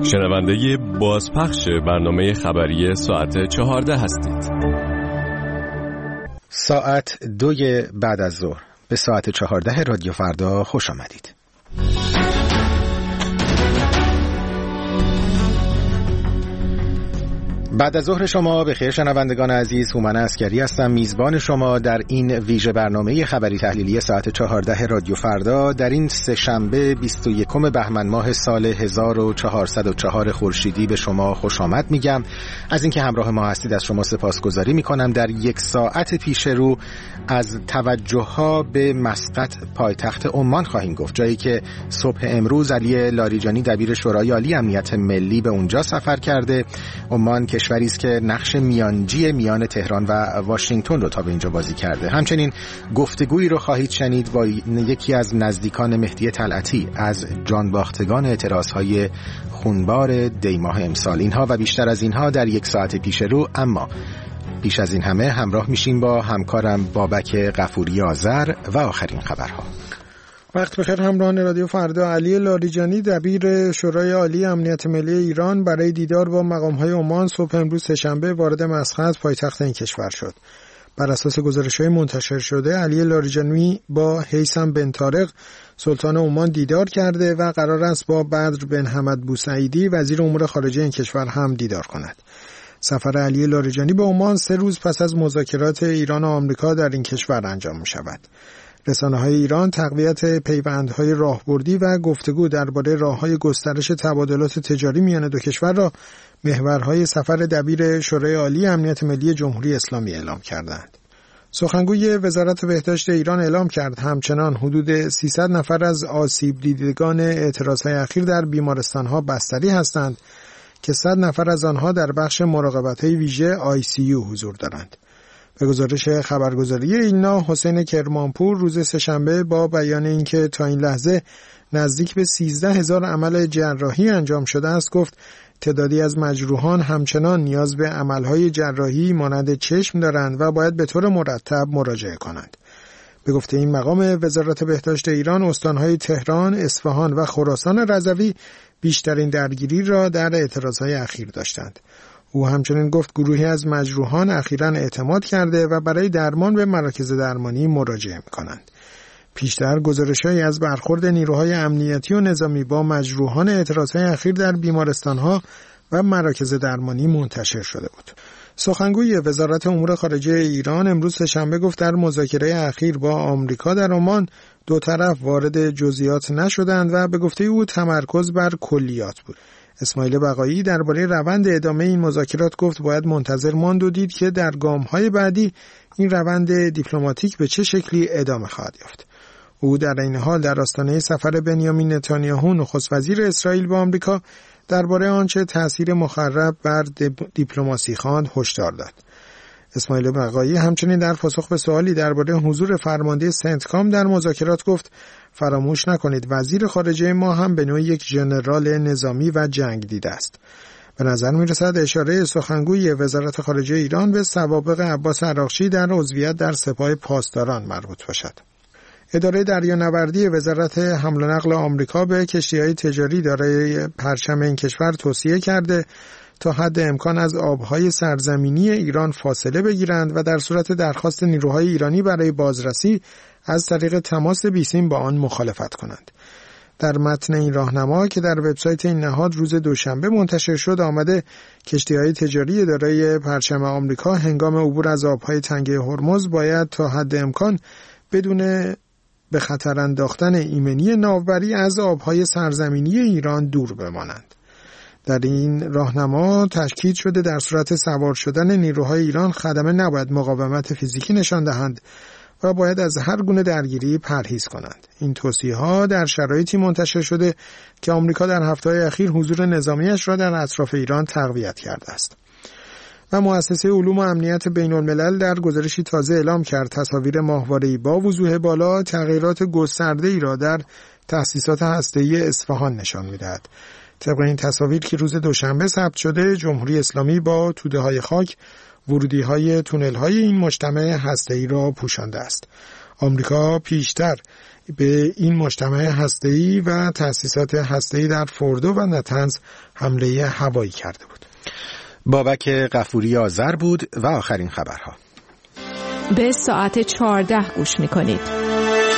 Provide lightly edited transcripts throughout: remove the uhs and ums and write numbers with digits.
شنونده بازپخش برنامه خبری ساعت 14 هستید. ساعت 2 بعد از ظهر به ساعت 14 رادیو فردا خوش آمدید. بعد از ظهر شما به خیر شنوندگان عزیز. هومن عسکری هستم، میزبان شما در این ویژه برنامه خبری تحلیلی ساعت 14 رادیو فردا در این سه‌شنبه 21 بهمن ماه سال 1404 خورشیدی به شما خوش آمد میگم. از اینکه همراه ما هستید از شما سپاسگزاری میکنم. در یک ساعت پیش رو از توجه‌ها به مسقط پایتخت عمان خواهیم گفت، جایی که صبح امروز علی لاریجانی دبیر شورای عالی امنیت ملی به اونجا سفر کرده. عمان کشوری است که نقش میانجی میان تهران و واشنگتن رو تا به اینجا بازی کرده. همچنین گفتگویی رو خواهید شنید با یکی از نزدیکان مهدی طلعتی از جانباختگان اعتراضهای خونبار دیماه امسال. اینها و بیشتر از اینها در یک ساعت پیش رو، اما پیش از این همه همراه میشیم با همکارم بابک غفوری آذر و آخرین خبرها. وقت بخیر همراهان رادیو فردا. علی لاریجانی دبیر شورای عالی امنیت ملی ایران برای دیدار با مقام‌های عمان صبح امروز سه‌شنبه وارد مسقط پایتخت این کشور شد. بر اساس گزارش‌های منتشر شده علی لاریجانی با هیثم بن طارق سلطان عمان دیدار کرده و قرار است با بدر بن حمد بوسعیدی وزیر امور خارجه این کشور هم دیدار کند. سفر علی لاریجانی به عمان 3 روز پس از مذاکرات ایران و آمریکا در این کشور انجام می‌شود. رسانه‌های ایران تقویت پیوندهای راهبردی و گفتگو درباره راه‌های گسترش تبادلات تجاری میان دو کشور را محورهای سفر دبیر شورای عالی امنیت ملی جمهوری اسلامی اعلام کردند. سخنگوی وزارت بهداشت ایران اعلام کرد همچنان حدود 300 نفر از آسیب دیدگان اعتراضهای اخیر در بیمارستان‌ها بستری هستند که 100 نفر از آنها در بخش مراقبت‌های ویژه ICU حضور دارند. به گزارش خبرگزاری ایلنا، حسین کرمانپور روز سه‌شنبه با بیان اینکه تا این لحظه نزدیک به 13,000 عمل جراحی انجام شده است گفت تعدادی از مجروحان همچنان نیاز به عملهای جراحی مانند چشم دارند و باید به طور مرتب مراجعه کنند. به گفته این مقام وزارت بهداشت ایران، استانهای تهران، اصفهان و خراسان رضوی بیشترین درگیری را در اعتراضهای اخیر داشتند. او همچنین گفت گروهی از مجروحان اخیراً اعتماد کرده و برای درمان به مراکز درمانی مراجعه می‌کنند. پیشتر گزارش‌هایی از برخورد نیروهای امنیتی و نظامی با مجروحان اعتراضهای اخیر در بیمارستان‌ها و مراکز درمانی منتشر شده بود. سخنگوی وزارت امور خارجه ایران امروز سه‌شنبه گفت در مذاکره اخیر با آمریکا در عمان دو طرف وارد جزئیات نشدند و به گفته او تمرکز بر کلیات بود. اسماعیل بقایی درباره روند ادامه این مذاکرات گفت باید منتظر ماند و دید که در گام‌های بعدی این روند دیپلماتیک به چه شکلی ادامه خواهد یافت. او در این حال در آستانه سفر بنیامین نتانیاهو نخست وزیر اسرائیل به آمریکا درباره آنچه تأثیر مخرب بر دیپلماسی خواند هشدار داد. اسماعیل بقایی همچنین در پاسخ به سوالی درباره حضور فرمانده سنتکام در مذاکرات گفت فراموش نکنید وزیر خارجه ما هم به نوعی یک ژنرال نظامی و جنگ دیده است. به نظر می‌رسد اشاره سخنگوی وزارت خارجه ایران به سوابق عباس عراقچی در عضویت در سپاه پاسداران مربوط باشد. اداره دریانوردی وزارت حمل و نقل آمریکا به کشتی‌های تجاری دارای پرچم این کشور توصیه کرده تا حد امکان از آبهای سرزمینی ایران فاصله بگیرند و در صورت درخواست نیروهای ایرانی برای بازرسی از طریق تماس بیسیم با آن مخالفت کنند. در متن این راهنما که در وبسایت این نهاد روز دوشنبه منتشر شد آمده کشتی‌های تجاری دارای پرچم آمریکا هنگام عبور از آبهای تنگه هرمز باید تا حد امکان بدون به خطر انداختن ایمنی ناوبری از آبهای سرزمینی ایران دور بمانند. در این راهنما تاکید شده در صورت سوار شدن نیروهای ایران خدمه نباید مقاومت فیزیکی نشان دهند و باید از هر گونه درگیری پرهیز کنند. این توصیه‌ها در شرایطی منتشر شده که آمریکا در هفته‌های اخیر حضور نظامیش را در اطراف ایران تقویت کرده است. و مؤسسه علوم و امنیت بین‌الملل در گزارشی تازه اعلام کرد تصاویر ماهواره‌ای با وضوح بالا تغییرات گسترده‌ای را در تأسیسات هسته‌ای اصفهان نشان می‌دهد. طبق این تصاویر که روز دوشنبه ثبت شده، جمهوری اسلامی با توده‌های خاک ورودی‌های تونل‌های این مجتمع هسته‌ای را پوشانده است. آمریکا پیشتر به این مجتمع هسته‌ای و تأسیسات هسته‌ای در فوردو و نتنز حمله هوایی کرده بود. بابک غفوری آذر بود و آخرین خبرها. به ساعت 14 گوش می‌کنید.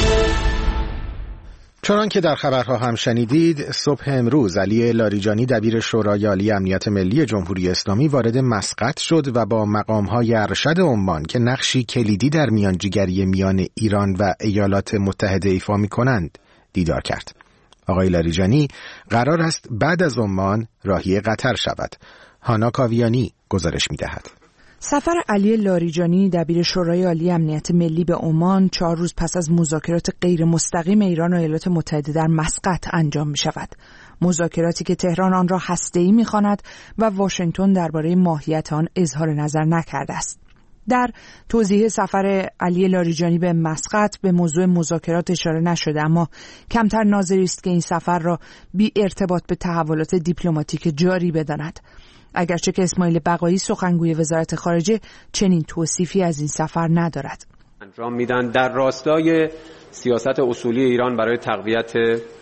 چنان که در خبرها هم شنیدید، صبح امروز علی لاریجانی دبیر شورای عالی امنیت ملی جمهوری اسلامی وارد مسقط شد و با مقام‌های ارشد عمان که نقشی کلیدی در میانجیگری میان ایران و ایالات متحده ایفا می‌کنند دیدار کرد. آقای لاریجانی قرار است بعد از عمان راهی قطر شود. هانا کاویانی گزارش می‌دهد. سفر علی لاریجانی دبیر شورای عالی امنیت ملی به عمان 4 روز پس از مذاکرات غیر مستقیم ایران و ایالات متحده در مسقط انجام می شود. مذاکراتی که تهران آن را هسته‌ای می خواند و واشنگتن درباره ماهیت آن اظهار نظر نکرده است. در توضیح سفر علی لاریجانی به مسقط به موضوع مذاکرات اشاره نشده، اما کمتر ناظری است که این سفر را بی ارتباط به تحولات دیپلماتیک جاری بداند. اگرچه که اسماعیل بقایی سخنگوی وزارت خارجه چنین توصیفی از این سفر ندارد. انجام میدن در راستای سیاست اصولی ایران برای تقویت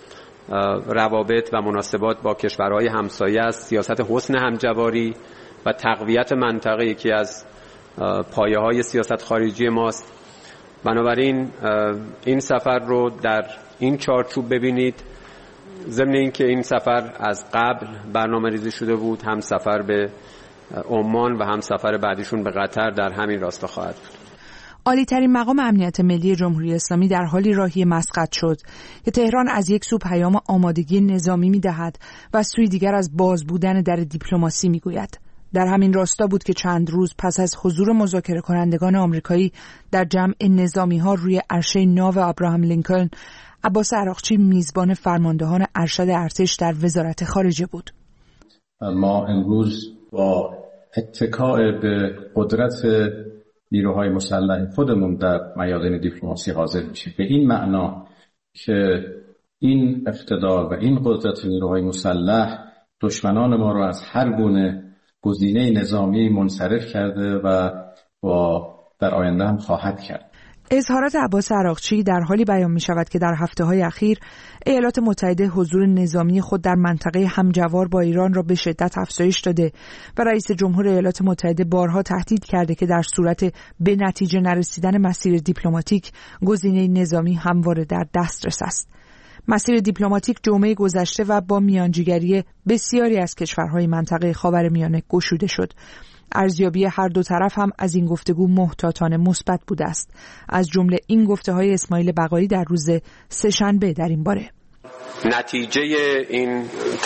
روابط و مناسبات با کشورهای همسایه است. سیاست حسن همجواری و تقویت منطقه یکی از پایه‌های سیاست خارجی ماست. بنابراین این سفر رو در این چارچوب ببینید. ضمن اینکه این سفر از قبل برنامه‌ریزی شده بود، هم سفر به عمان و هم سفر بعدیشون به قطر در همین راستا خواهد بود. عالی‌ترین مقام امنیت ملی جمهوری اسلامی در حالی راهی مسقط شد که تهران از یک سو پیام آمادگی نظامی می‌دهد و از سوی دیگر از باز بودن در دیپلماسی می‌گوید. در همین راستا بود که چند روز پس از حضور مذاکره کنندگان آمریکایی در جمع نظامی‌ها روی عرشه ناو ابراهام لینکلن، عباس عراقچی میزبان فرماندهان ارشد ارتش در وزارت خارجه بود. ما امروز با اتکاء به قدرت نیروهای مسلح خودمون در میادین دیپلماسی حاضر میشیم، به این معنا که این اقتدار و این قدرت نیروهای مسلح دشمنان ما را از هر گونه گزینه نظامی منصرف کرده و در آینده هم خواهد کرد. اظهارات عباس عراقچی در حالی بیان می شود که در هفته‌های اخیر ایالات متحده حضور نظامی خود در منطقه همجوار با ایران را به شدت افزایش داده و رئیس جمهور ایالات متحده بارها تهدید کرده که در صورت به نتیجه نرسیدن مسیر دیپلماتیک گزینه نظامی همواره در دسترس است. مسیر دیپلماتیک جمعه گذشته و با میانجیگری بسیاری از کشورهای منطقه خاورمیانه گشوده شد. ارزیابی هر دو طرف هم از این گفتگو محتاطانه مثبت بوده است، از جمله این گفته‌های اسماعیل بقایی در روز سه‌شنبه در این باره. نتیجه این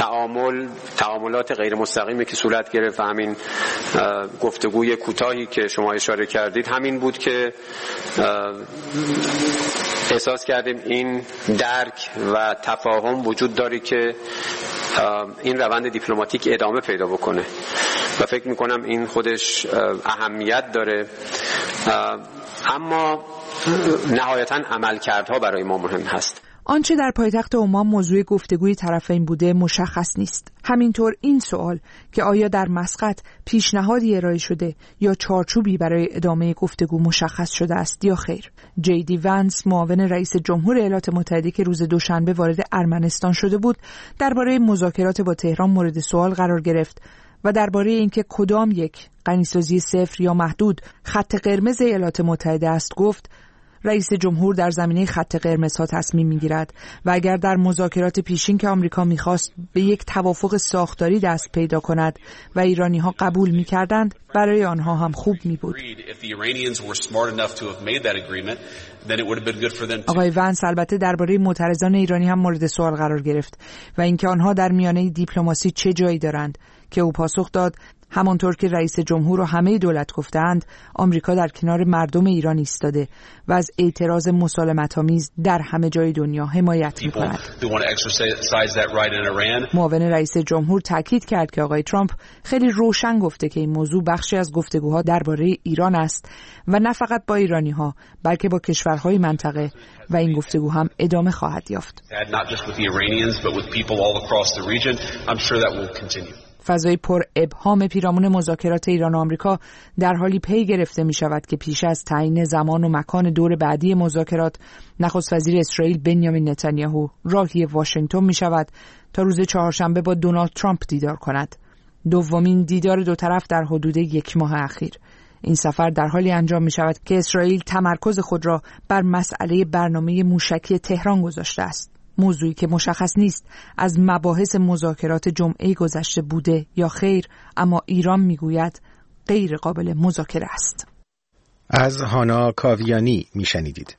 تعاملات غیر مستقیمی که صورت گرفت و همین گفتگوی کوتاهی که شما اشاره کردید همین بود که احساس کردیم این درک و تفاهم وجود داره که این روند دیپلماتیک ادامه پیدا بکنه و فکر میکنم این خودش اهمیت داره، اما نهایتاً عملکردها برای ما مهم هست. آنچه در پایتخت عمان موضوع گفتگوی طرفین بوده مشخص نیست. همینطور این سوال که آیا در مسقط پیشنهادی ارائه شده یا چارچوبی برای ادامه گفتگو مشخص شده است یا خیر. جی ونس معاون رئیس جمهور ایالات متحده که روز دوشنبه وارد ارمنستان شده بود درباره مذاکرات با تهران مورد سوال قرار گرفت و درباره اینکه کدام یک غنیسازی صفر یا محدود خط قرمز ایالات متحده است گفت رئیس جمهور در زمینه خط قرمزها تصمیم می‌گیرد و اگر در مذاکرات پیشین که آمریکا می‌خواست به یک توافق ساختاری دست پیدا کند و ایرانی‌ها قبول می‌کردند برای آنها هم خوب می‌بود. آقای ونس البته درباره معترضان ایرانی هم مورد سوال قرار گرفت و اینکه آنها در میانه دیپلماسی چه جایی دارند که او پاسخ داد همانطور که رئیس جمهور و همه دولت گفتند آمریکا در کنار مردم ایران ایستاده و از اعتراض مسالمت‌آمیز در همه جای دنیا حمایت می‌کند. معاون رئیس جمهور تاکید کرد که آقای ترامپ خیلی روشن گفته که این موضوع بخشی از گفتگوها درباره ایران است و نه فقط با ایرانی‌ها بلکه با کشورهای منطقه و این گفتگو هم ادامه خواهد یافت. فضای پر ابهام پیرامون مذاکرات ایران و آمریکا در حالی پی گرفته می شود که پیش از تعیین زمان و مکان دور بعدی مذاکرات، نخست وزیر اسرائیل بنیامین نتانیاهو راهی واشنگتن می شود تا روز چهارشنبه با دونالد ترامپ دیدار کند. دومین دیدار دو طرف در حدود 1 ماه اخیر. این سفر در حالی انجام می شود که اسرائیل تمرکز خود را بر مسئله برنامه موشکی تهران گذاشته است. موضوعی که مشخص نیست از مباحث مذاکرات جمعه گذشته بوده یا خیر، اما ایران میگوید غیر قابل مذاکره است. از هانا کاویانی میشنیدید.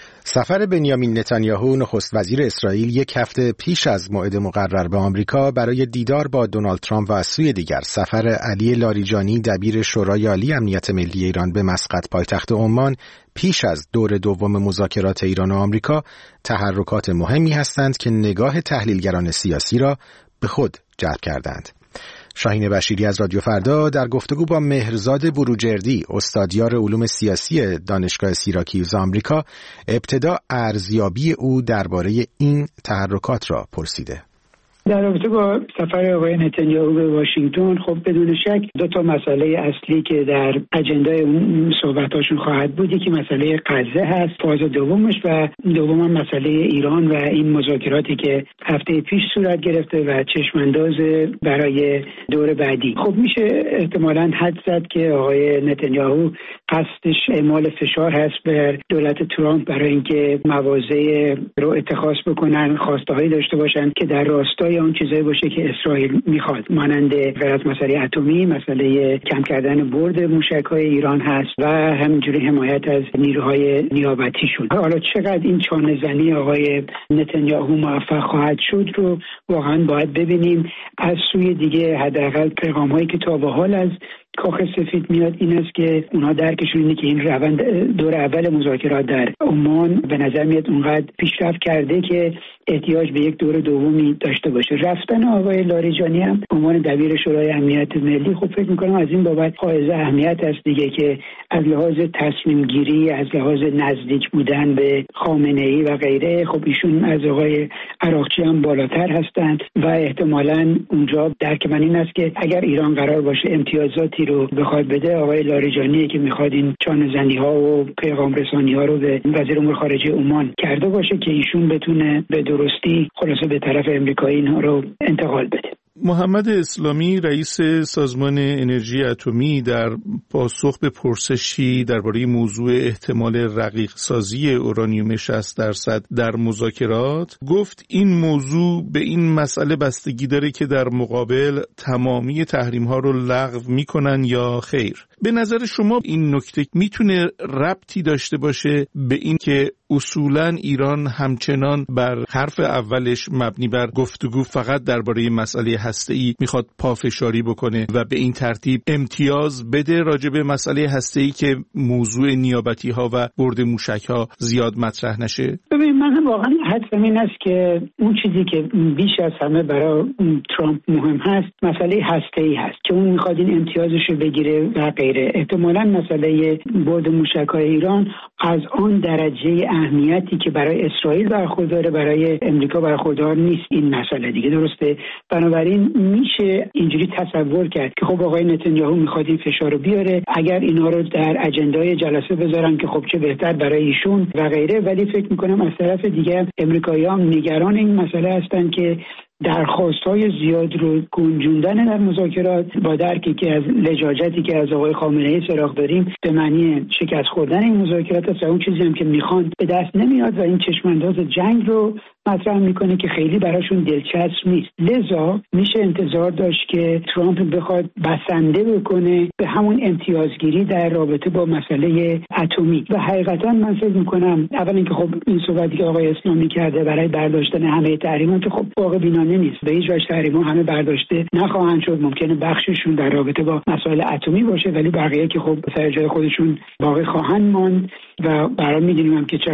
سفر بنیامین نتانیاهو نخست وزیر اسرائیل 1 هفته پیش از موعد مقرر به آمریکا برای دیدار با دونالد ترامپ و از سوی دیگر سفر علی لاریجانی دبیر شورای عالی امنیت ملی ایران به مسقط پایتخت عمان پیش از دور دوم مذاکرات ایران و آمریکا تحرکات مهمی هستند که نگاه تحلیلگران سیاسی را به خود جلب کردند. شاهین بشیری از رادیو فردا در گفتگو با مهرزاد بروجردی، استادیار علوم سیاسی دانشگاه سیراکیوز آمریکا، ابتدا ارزیابی او درباره این تحرکات را پرسیده. در رابطه با سفر آقای نتانیاهو به واشنگتن، خب بدون شک 2 مسئله اصلی که در اجندای اون صحبتاشون خواهد بود، یکی مسئله غزه هست، فاز دومش، و دوم مسئله ایران و این مذاکراتی که هفته پیش صورت گرفته و چشمانداز برای دور بعدی. خب میشه احتمالاً حد زد که آقای نتانیاهو قصدش اعمال فشار هست بر دولت ترامپ برای اینکه مواضع رو اتخاذ بکنن، خواسته‌هایی داشته باشن که در راستای اون چیزایی باشه که اسرائیل میخواد، مانند غیر از مسئله اتمی، مسئله کم کردن برد موشک‌های ایران هست و همینجوری حمایت از نیروهای نیابتیشون. حالا چقدر این چانه‌زنی آقای نتانیاهو موفق خواهد شد رو واقعا باید ببینیم. از سوی دیگه حداقل پیغام‌هایی که تا به حال از کاخ سفید میاد این است که اونها درکشون اینه که این روند دور اول مذاکرات در عمان به نظر میاد اونقدر پیشرفت کرده که احتیاج به یک دور دومی داشته باشه. رفتن آقای لاریجانی هم به عنوان دبیر شورای امنیت ملی، خب فکر میکنم از این بابت حائز اهمیت است دیگه، که از لحاظ تصمیم گیری، از لحاظ نزدیک بودن به خامنه‌ای و غیره، خب ایشون از آقای عراقچی هم بالاتر هستند و احتمالاً اونجا درک من این است که اگر ایران قرار باشه امتیازاتی رو بخواد بده، آقای لاریجانی که میخواد این چانه‌زنی‌ها و پیغام رسانی‌ها رو به وزیر امور خارجه عمان کرده باشه که ایشون بتونه به درستی خلاصه به طرف امریکایی اینها رو انتقال بده. محمد اسلامی، رئیس سازمان انرژی اتمی، در پاسخ به پرسشی درباره موضوع احتمال رقیق سازی اورانیوم 60% در مذاکرات گفت این موضوع به این مسئله بستگی داره که در مقابل تمامی تحریم‌ها رو لغو می‌کنن یا خیر. به نظر شما این نکته میتونه ربطی داشته باشه به این که اصولاً ایران همچنان بر حرف اولش مبنی بر گفتگو فقط درباره مسئله هسته‌ای میخواد پافشاری بکنه و به این ترتیب امتیاز بده راجع به مسئله هسته‌ای که موضوع نیابتی‌ها و برد موشک‌ها زیاد مطرح نشه؟ ببین، من واقعا حدسم این است که اون چیزی که بیش از همه برای ترامپ مهم هست مسئله هسته‌ای هست که اون میخواد این امتیازش رو بگیره و غیره. احتمالاً مسئله برد موشک‌های ایران از آن درجه اهمیتی که برای اسرائیل برخورداره برای امریکا برخوردار نیست این مسئله دیگه، درسته؟ بنابراین میشه اینجوری تصور کرد که خب آقای نتانیاهو میخواد این فشار رو بیاره، اگر اینا رو در اجندای جلسه بذارن که خب چه بهتر برای ایشون و غیره. ولی فکر میکنم از طرف دیگه امریکایی‌ها نگران این مسئله هستن که درخواست‌های زیاد رو گنجوندن در مذاکرات با درکی که از لجاجتی که از آقای خامنه‌ای سراغ داریم به معنی شکست خوردن این مذاکرات است و اون چیزی هم که میخوان به دست نمیاد و این چشمانداز جنگ رو مطرح میکنه که خیلی براشون دلچسب نیست. لذا میشه انتظار داشت که ترامپ بخواد بسنده بکنه به همون امتیازگیری در رابطه با مسئله اتمی و حقیقتا من فکر میکنم اول اینکه خب این صحبتی که آقای اسلامی کرده برای برداشتن همه تحریمات خب واقع بینانه نیست. به هیچ وجه تحریم‌ها همه برداشته نخواهند شد. ممکنه بخششون در رابطه با مسائل اتمی باشه ولی بقیه که خب سر جای خودشون باقی خواهند ماند و برای میدونیم هم که چقدر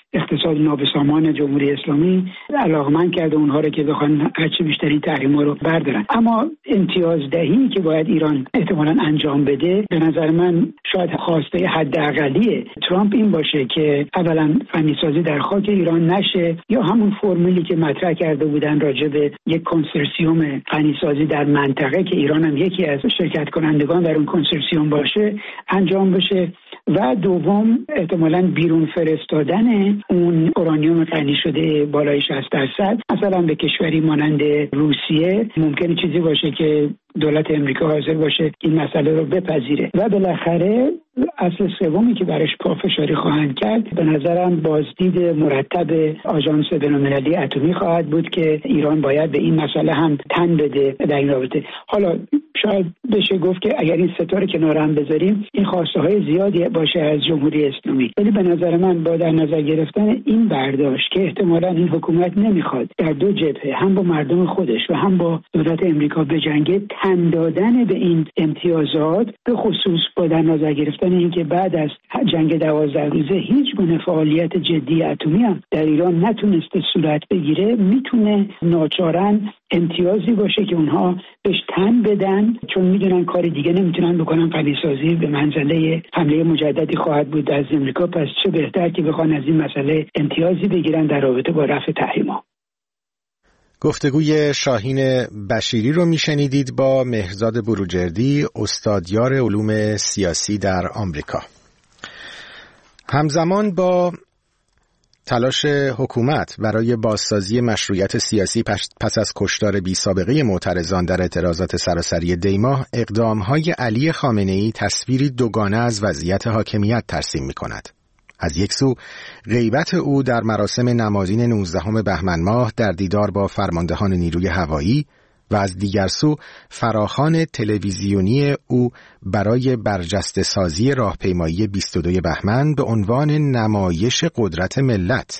اقتصاد نابسامان جمهوری اسلامی علاقمند کرده اونها رو که بخوان هرچی بیشترین تحریم‌ها رو بردارن. اما امتیازدهی که باید ایران احتمالاً انجام بده، به نظر من شاید خواسته حداقلی ترامپ این باشه که اولا غنیسازی در خاک ایران نشه، یا همون فرمولی که مطرح کرده بودن راجع به یک کنسورسیوم غنیسازی در منطقه که ایران هم یکی از شرکت کنندگان در اون کنسورسیوم باشه انجام بشه، و دوم احتمالاً بیرون فرستادن اون اورانیوم غنی شده بالای 60% مثلا به کشوری مانند روسیه ممکنه چیزی باشه که دولت امریکا حاضر باشه این مسئله رو بپذیره. و بالاخره اصل سومی که برش پافشاری خواهند کرد به نظرم بازدید مرتب آژانس بین‌المللی اتمی خواهد بود که ایران باید به این مسئله هم تن بده در این رابطه. حالا شاید بشه گفت که اگر این ستاره کنار هم بذاریم این خواسته های زیادی باشه از جمهوری اسلامی، ولی به نظر من با در نظر گرفتن این برداشت که احتمالاً این حکومت نمیخواد در دو جبهه هم با مردم خودش و هم با دولت امریکا بجنگه، تن دادن به این امتیازات، به خصوص با در نظر گرفتن اینکه بعد از جنگ 12 روزه هیچ گونه فعالیت جدی اتمی هم در ایران نتونسته صورت بگیره، میتونه ناچارن امتیازی باشه که اونها بهش تن بدن، چون میدونن کاری دیگه نمیتونن بکنن. غنیسازی به منزله حمله مجددی خواهد بود از امریکا، پس چه بهتر که بخوان از این مسئله امتیازی بگیرن در رابطه با رفع تحریم‌ها. گفتگوی شاهین بشیری رو میشنیدید با مهرزاد بروجردی، استادیار علوم سیاسی در آمریکا. همزمان با تلاش حکومت برای بازسازی مشروعیت سیاسی پس از کشتار بی‌سابقه معترضان در اعتراضات سراسری دی‌ماه، اقدام‌های علی خامنه‌ای تصویری دوگانه از وضعیت حاکمیت ترسیم می‌کند. از یک سو غیبت او در مراسم نمادین 19 بهمن ماه در دیدار با فرماندهان نیروی هوایی و از دیگر سو فراخوان تلویزیونی او برای برجسته سازی راهپیمایی 22 بهمن به عنوان نمایش قدرت ملت.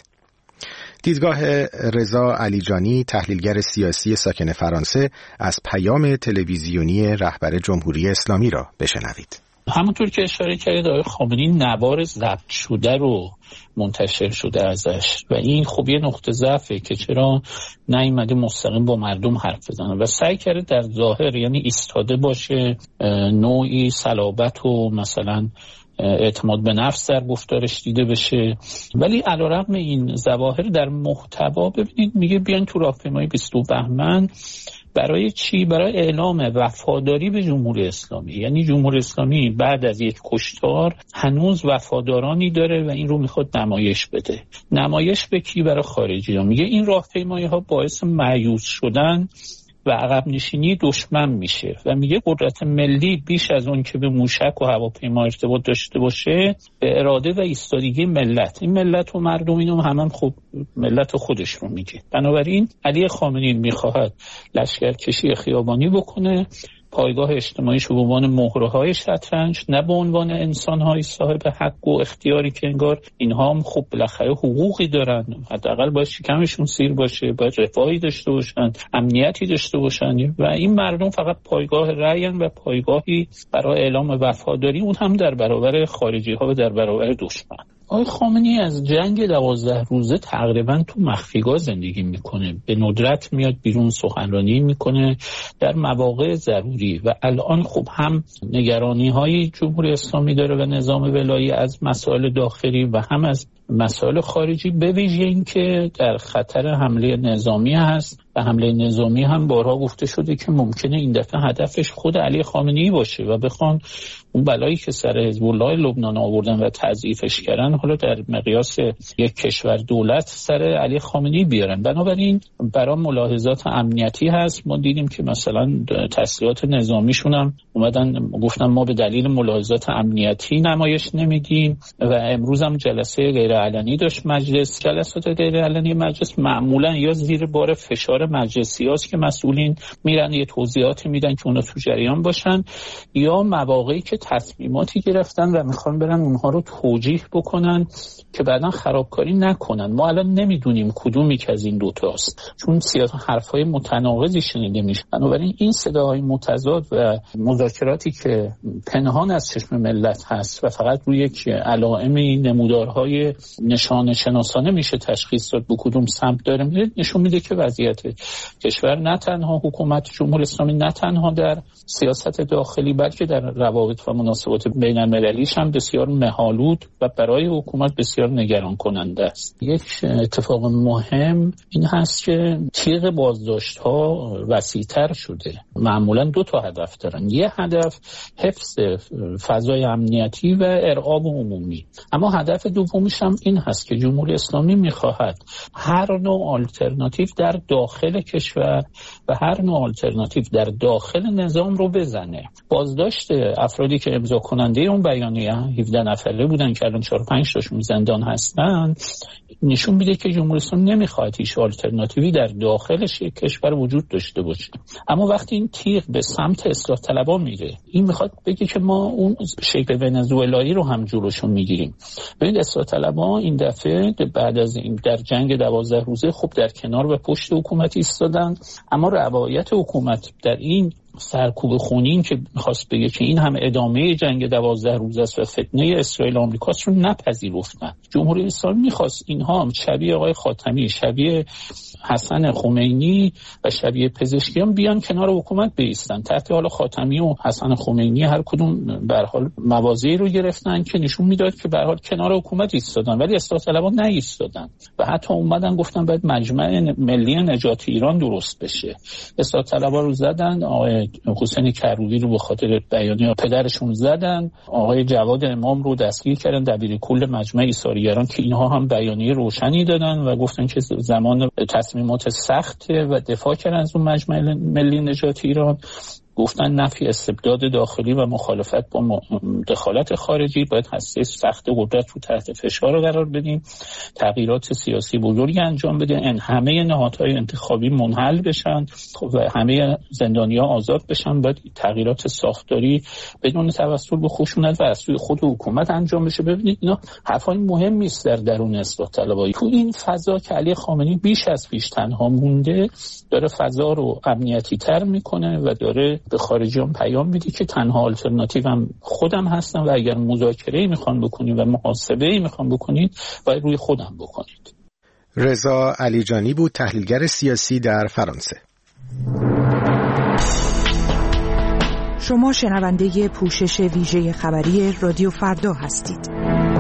دیدگاه رضا علیجانی، تحلیلگر سیاسی ساکن فرانسه، از پیام تلویزیونی رهبر جمهوری اسلامی را بشنوید. همونطور که اشاره کردید آقای خامنه‌ای نوار ضبط شده رو منتشر شده ازش و این خب یه نقطه ضعفه که چرا نیومده مستقیم با مردم حرف بزنه و سعی کرده در ظاهر یعنی ایستاده باشه، نوعی صلابت و مثلا اعتماد به نفس در گفتارش دیده بشه، ولی علیرغم این ظواهر در محتوا ببینید میگه بیان تو راهپیمایی 22 بهمن برای چی؟ برای اعلام وفاداری به جمهوری اسلامی. یعنی جمهوری اسلامی بعد از یک کشتار هنوز وفادارانی داره و این رو میخواد نمایش بده. نمایش به کی؟ برای خارجی ها. میگه این راهپیمایی ها باعث مایوس شدن و عقب نشینی دشمن میشه و میگه قدرت ملی بیش از اون که به موشک و هواپیما ارتباط داشته باشه به اراده و ایستادگی ملت. این ملت و مردم اینو هم خب ملت خودش رو میگه. بنابراین علی خامنه‌ای میخواهد لشکرکشی خیابانی بکنه، پایگاه اجتماعیش رو به عنوان مهره‌های شطرنج، نه به عنوان انسان‌های صاحب حق و اختیاری که انگار اینها هم خب بالاخره حقوقی دارن، حداقل باید شکمشون سیر باشه، باید رفاهی داشته باشن، امنیتی داشته باشن و این مردم فقط پایگاه رأی و پایگاهی برای اعلام وفاداری، اون هم در برابر خارجی‌ها و در برابر دشمن. آقای خامنه‌ای از جنگ 12 روزه تقریبا تو مخفیگاه زندگی میکنه، به ندرت میاد بیرون سخنرانی میکنه در مواقع ضروری و الان خب هم نگرانی‌های جمهوری اسلامی داره و نظام ولایی از مسائل داخلی و هم از مسائل خارجی، به ویژه این که در خطر حمله نظامی هست و حمله نظامی هم بارها گفته شده که ممکنه این دفعه هدفش خود علی خامنه‌ای باشه و بخوان اون بلایی که سر حزب الله لبنان آوردن و تضعیفش کردن حالا در مقیاس یک کشور دولت سر علی خامنه‌ای بیارن. بنابراین برای ملاحظات امنیتی هست. ما دیدیم که مثلا تسلیحات نظامیشون هم اومدن گفتن ما به دلیل ملاحظات امنیتی نمایش نمیدیم و امروز هم جلسه غیر علنی داشت مجلس. جلسات غیر علنی مجلس معمولا یا زیر بار فشار مجلسی هاست که مسئولین میرن یه توضیحاتی میدن که اونا تو جریان باشن، یا مواقعی که تصمیماتی گرفتن و میخوان برن اونها رو توجیه بکنن که بعداً خرابکاری نکنن. ما الان نمیدونیم کدومی که از این دوتاست، چون حرفای متناقضی شنیده میشه. بنابراین این صداهای متضاد و مذاکراتی که پنهان از چشم ملت هست و فقط روی یک علائم نمودارهای نشانه شناسانه میشه تشخیص داد به کدوم سمت داره میره، نشون میده که وضعیت کشور نه تنها حکومت جمهوری اسلامی نه تنها در سیاست داخلی بلکه در روابط و مناسبات بین المللیش هم بسیار مه‌آلود و برای حکومت بسیار نگران کننده است. یک اتفاق مهم این هست که تیغ بازداشت‌ها وسیع‌تر شده. معمولاً 2 تا هدف دارن. یه هدف حفظ فضای امنیتی و ارعاب عمومی، اما هدف دومیش هم این هست که جمهوری اسلامی می‌خواهد هر نوع آلترناتیو در داخل کشور و هر نوع آلترناتیو در داخل نظام رو بزنه. بازداشت افرادی که امضا کننده اون بیانیه 17 نفره بودن که الان 4-5 تاشون زندان هستن نشون میده که جمهوری اسلامی نمیخواد هیچ آلترناتیوی در داخلش کشور وجود داشته باشه. اما وقتی این تیغ به سمت اصلاح طلبان میره، این میخواد بگه که ما اون شیپ ونزوئلایی رو هم جلوشون میگیریم. ببینید اصلاح طلبان این دفعه بعد از این در جنگ 12 روزه خب در کنار و پشت حکومت ایستادن، اما روایت حکومت در این سرکوب خونین که می‌خواست بگه که این هم ادامه جنگ 12 روزه است و فتنه اسرائیل و آمریکاست رو نپذیرفتن. جمهوری اسلامی می‌خواست اینها هم شبیه آقای خاتمی، شبیه حسن خمینی و شبیه پزشکیان بیان کنار حکومت بایستن. تحت حالا خاتمی و حسن خمینی هر کدوم به هر حال مواضعی رو گرفتن که نشون میداد که به هر حال کنار حکومت ایستادن، ولی اصلاح طلبان نایستادن و حتی اومدن گفتن باید مجمع ملی نجات ایران درست بشه. اصلاح طلبان رو زدن، آقای حسین کروبی رو به خاطر بیانیه پدرشون زدن، آقای جواد امام رو دستگیر کردن، دبیر کل مجمع ایثارگران که اینها هم بیانیه روشنی دادن و گفتن که زمان تصمیمات سخت و دفاع کردن از اون مجمع ملی نجات ایران. گفتن نفی استبداد داخلی و مخالفت با دخالت خارجی، باید هسته سخت قدرت رو تحت فشار قرار بدیم، تغییرات سیاسی بزرگی انجام بده، همه نهادهای انتخابی منحل بشن و همه زندانی‌ها آزاد بشن، باید تغییرات ساختاری بدون توسل به خشونت و از سوی خود حکومت انجام بشه. ببینید اینا حرفای مهمی است در درون اصلاح طلبی. تو این فضا که علی خامنه‌ای بیش از پیش تنها مونده، داره فضا رو امنیتی تر میکنه و داره به خارجیان پیام میده که تنها آلترناتیو هم خودم هستم و اگر مذاکره‌ای میخوان بکنید و محاسبه‌ای میخوان بکنید باید روی خودم بکنید. رضا علیجانی بود، تحلیلگر سیاسی در فرانسه. شما شنونده پوشش ویژه خبری رادیو فردا هستید.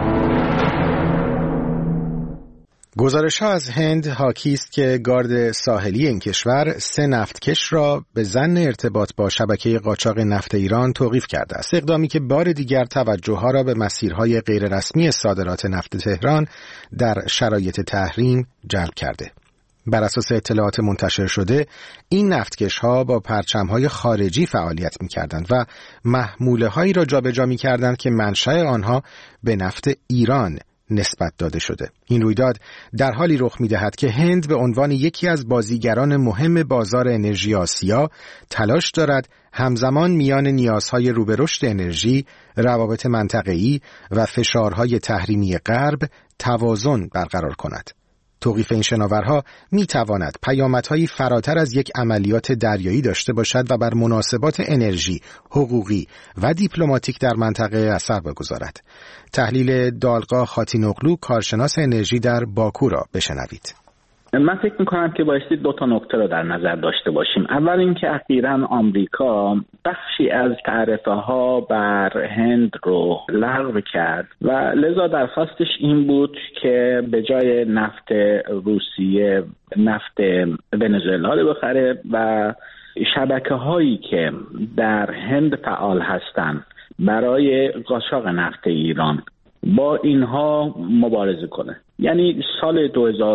گزارش‌ها از هند حاکی است که گارد ساحلی این کشور 3 نفتکش را به ظن ارتباط با شبکه قاچاق نفت ایران توقیف کرده است. اقدامی که بار دیگر توجه‌ها را به مسیرهای غیررسمی صادرات نفت تهران در شرایط تحریم جلب کرده. بر اساس اطلاعات منتشر شده، این نفتکش‌ها با پرچم‌های خارجی فعالیت می‌کردند و محموله‌هایی را جابجا می‌کردند که منشأ آنها به نفت ایران نسبت داده شده. این رویداد در حالی رخ می‌دهد که هند به عنوان یکی از بازیگران مهم بازار انرژی آسیا تلاش دارد همزمان میان نیازهای رو به رشد انرژی، روابط منطقه‌ای و فشارهای تحریمی غرب توازن برقرار کند. توقیف این شناورها می‌تواند پیامدهایی فراتر از یک عملیات دریایی داشته باشد و بر مناسبات انرژی، حقوقی و دیپلماتیک در منطقه اثر بگذارد. تحلیل دالقا خاتینوغلو، کارشناس انرژی در باکو را بشنوید. من فکر میکنم که بایستی 2 تا نکته رو در نظر داشته باشیم. اول اینکه اخیراً آمریکا بخشی از تعرفه‌ها بر هند رو لغو کرد و لذا درخواستش این بود که به جای نفت روسیه نفت ونزوئلا رو بخره و شبکه‌هایی که در هند فعال هستند برای قاچاق نفت ایران با اینها مبارزه کنه. یعنی سال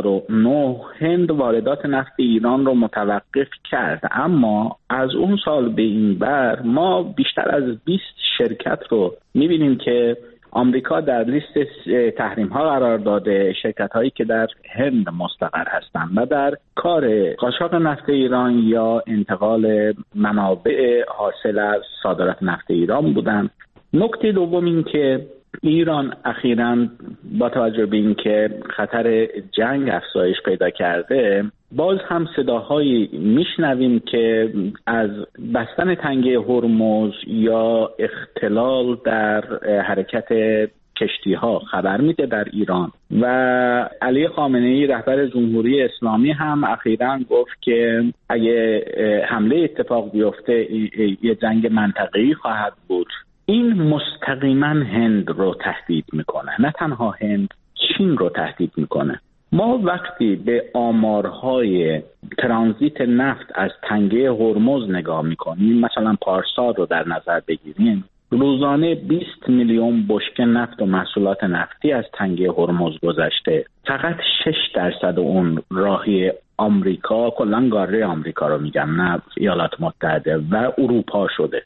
2009 هند واردات نفت ایران رو متوقف کرد، اما از اون سال به این بر ما بیشتر از 20 شرکت رو می‌بینیم که آمریکا در لیست تحریم‌ها قرار داده، شرکت‌هایی که در هند مستقر هستند و در کار قاچاق نفت ایران یا انتقال منابع حاصل از صادرات نفت ایران بودند. نکته دوم این که ایران اخیراً با توجه به اینکه خطر جنگ افزایش پیدا کرده، باز هم صداهایی میشنویم که از بستن تنگه هرمز یا اختلال در حرکت کشتی‌ها خبر میده در ایران و علی خامنه‌ای رهبر جمهوری اسلامی هم اخیراً گفت که اگه حمله اتفاق بیفته یه جنگ منطقه‌ای خواهد بود. این مستقیما هند رو تهدید میکنه، نه تنها هند، چین رو تهدید میکنه. ما وقتی به آمارهای ترانزیت نفت از تنگه هرمز نگاه میکنیم، مثلا پارسال رو در نظر بگیریم، روزانه 20 میلیون بشکه نفت و محصولات نفتی از تنگه هرمز گذشته. فقط 6% اون راهی آمریکا، کلاً قاره آمریکا رو میگم، نه ایالات متحده و اروپا شده.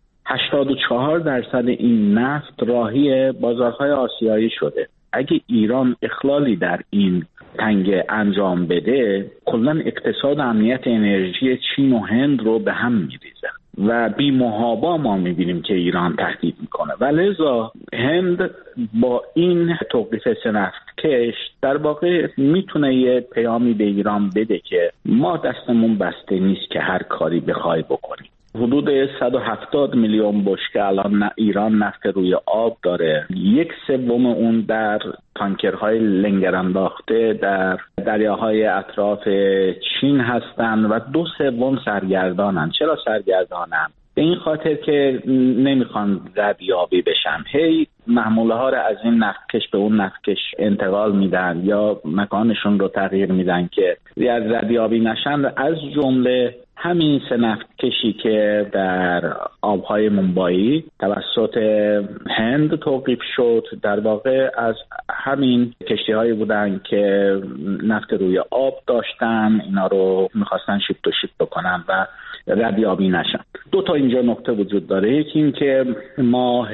84% این نفت راهی بازارهای آسیایی شده. اگه ایران اخلالی در این تنگه انجام بده، کلاً اقتصاد و امنیت انرژی چین و هند رو به هم میریزه و بی محابا ما میبینیم که ایران تهدید میکنه و لذا هند با این توقیف سه نفتکش در واقع میتونه یه پیامی به ایران بده که ما دستمون بسته نیست که هر کاری بخوای بکنیم. حدود 170 میلیون بشکه الان ایران نفت روی آب داره. 1/3 اون در تانکرهای لنگر انداخته در دریاهای اطراف چین هستن و 2/3 سرگردانن. چرا سرگردانن؟ به این خاطر که نمیخوان ردیابی بشن. هی محموله ها رو از این نفتکش به اون نفتکش انتقال میدن یا مکانشون رو تغییر میدن که ردیابی نشن. از جمله همین سه نفتکشی که در آبهای منبایی توسط هند توقیف شد، در واقع از همین کشتی هایی بودن که نفت روی آب داشتن، اینا رو میخواستن شیپ تو شیپ بکنن و ردیابی نشن. 2 تا اینجا نقطه وجود داره. یکی این که ما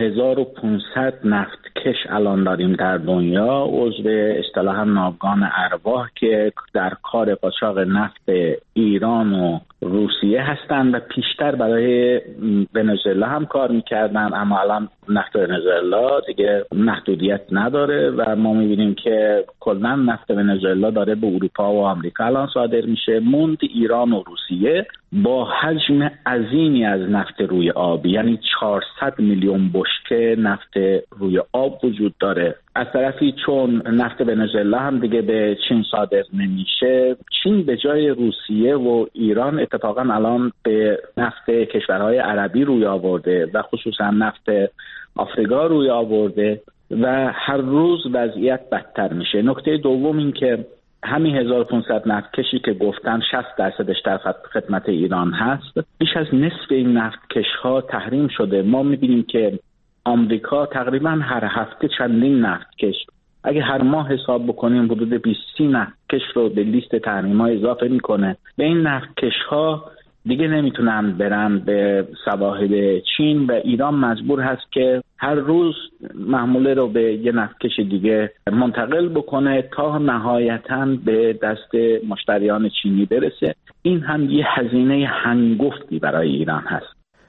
1500 نفتکش الان داریم در دنیا، عضو اصطلاحاً ناوگان ارواح که در کار قاچاق نفت ایران و روسیه هستن و پیشتر برای ونزوئلا هم کار میکردن، اما الان نفت ونزوئلا دیگه محدودیت نداره و ما میبینیم که کلا نفت ونزوئلا داره به اروپا و آمریکا الان صادر میشه. موند ایران و روسیه با حجم عظیمی از نفت روی آب، یعنی 400 میلیون بشکه نفت روی آب وجود داره. از طرفی چون نفت ونزوئلا هم دیگه به چین صادر نمیشه، چین به جای روسیه و ایران اتفاقا الان به نفت کشورهای عربی روی آورده و خصوصا نفت آفریقا روی آورده و هر روز وضعیت بدتر میشه. نکته دوم این که همین 1500 نفتکشی که گفتن 60% در خدمت ایران هست، بیش از نصف این نفتکش‌ها تحریم شده. ما می‌بینیم که آمریکا تقریباً هر هفته چندین نفتکش، اگه هر ماه حساب بکنیم حدود 20 نفتکش رو به لیست تحریم‌ها اضافه می‌کنه. به این نفتکش‌ها دیگه نمیتونن برن به سواحل چین و ایران مجبور هست که هر روز محموله رو به یه نفتکش دیگه منتقل بکنه تا نهایتاً به دست مشتریان چینی برسه. این هم یه هزینه هنگفتی برای ایران هست.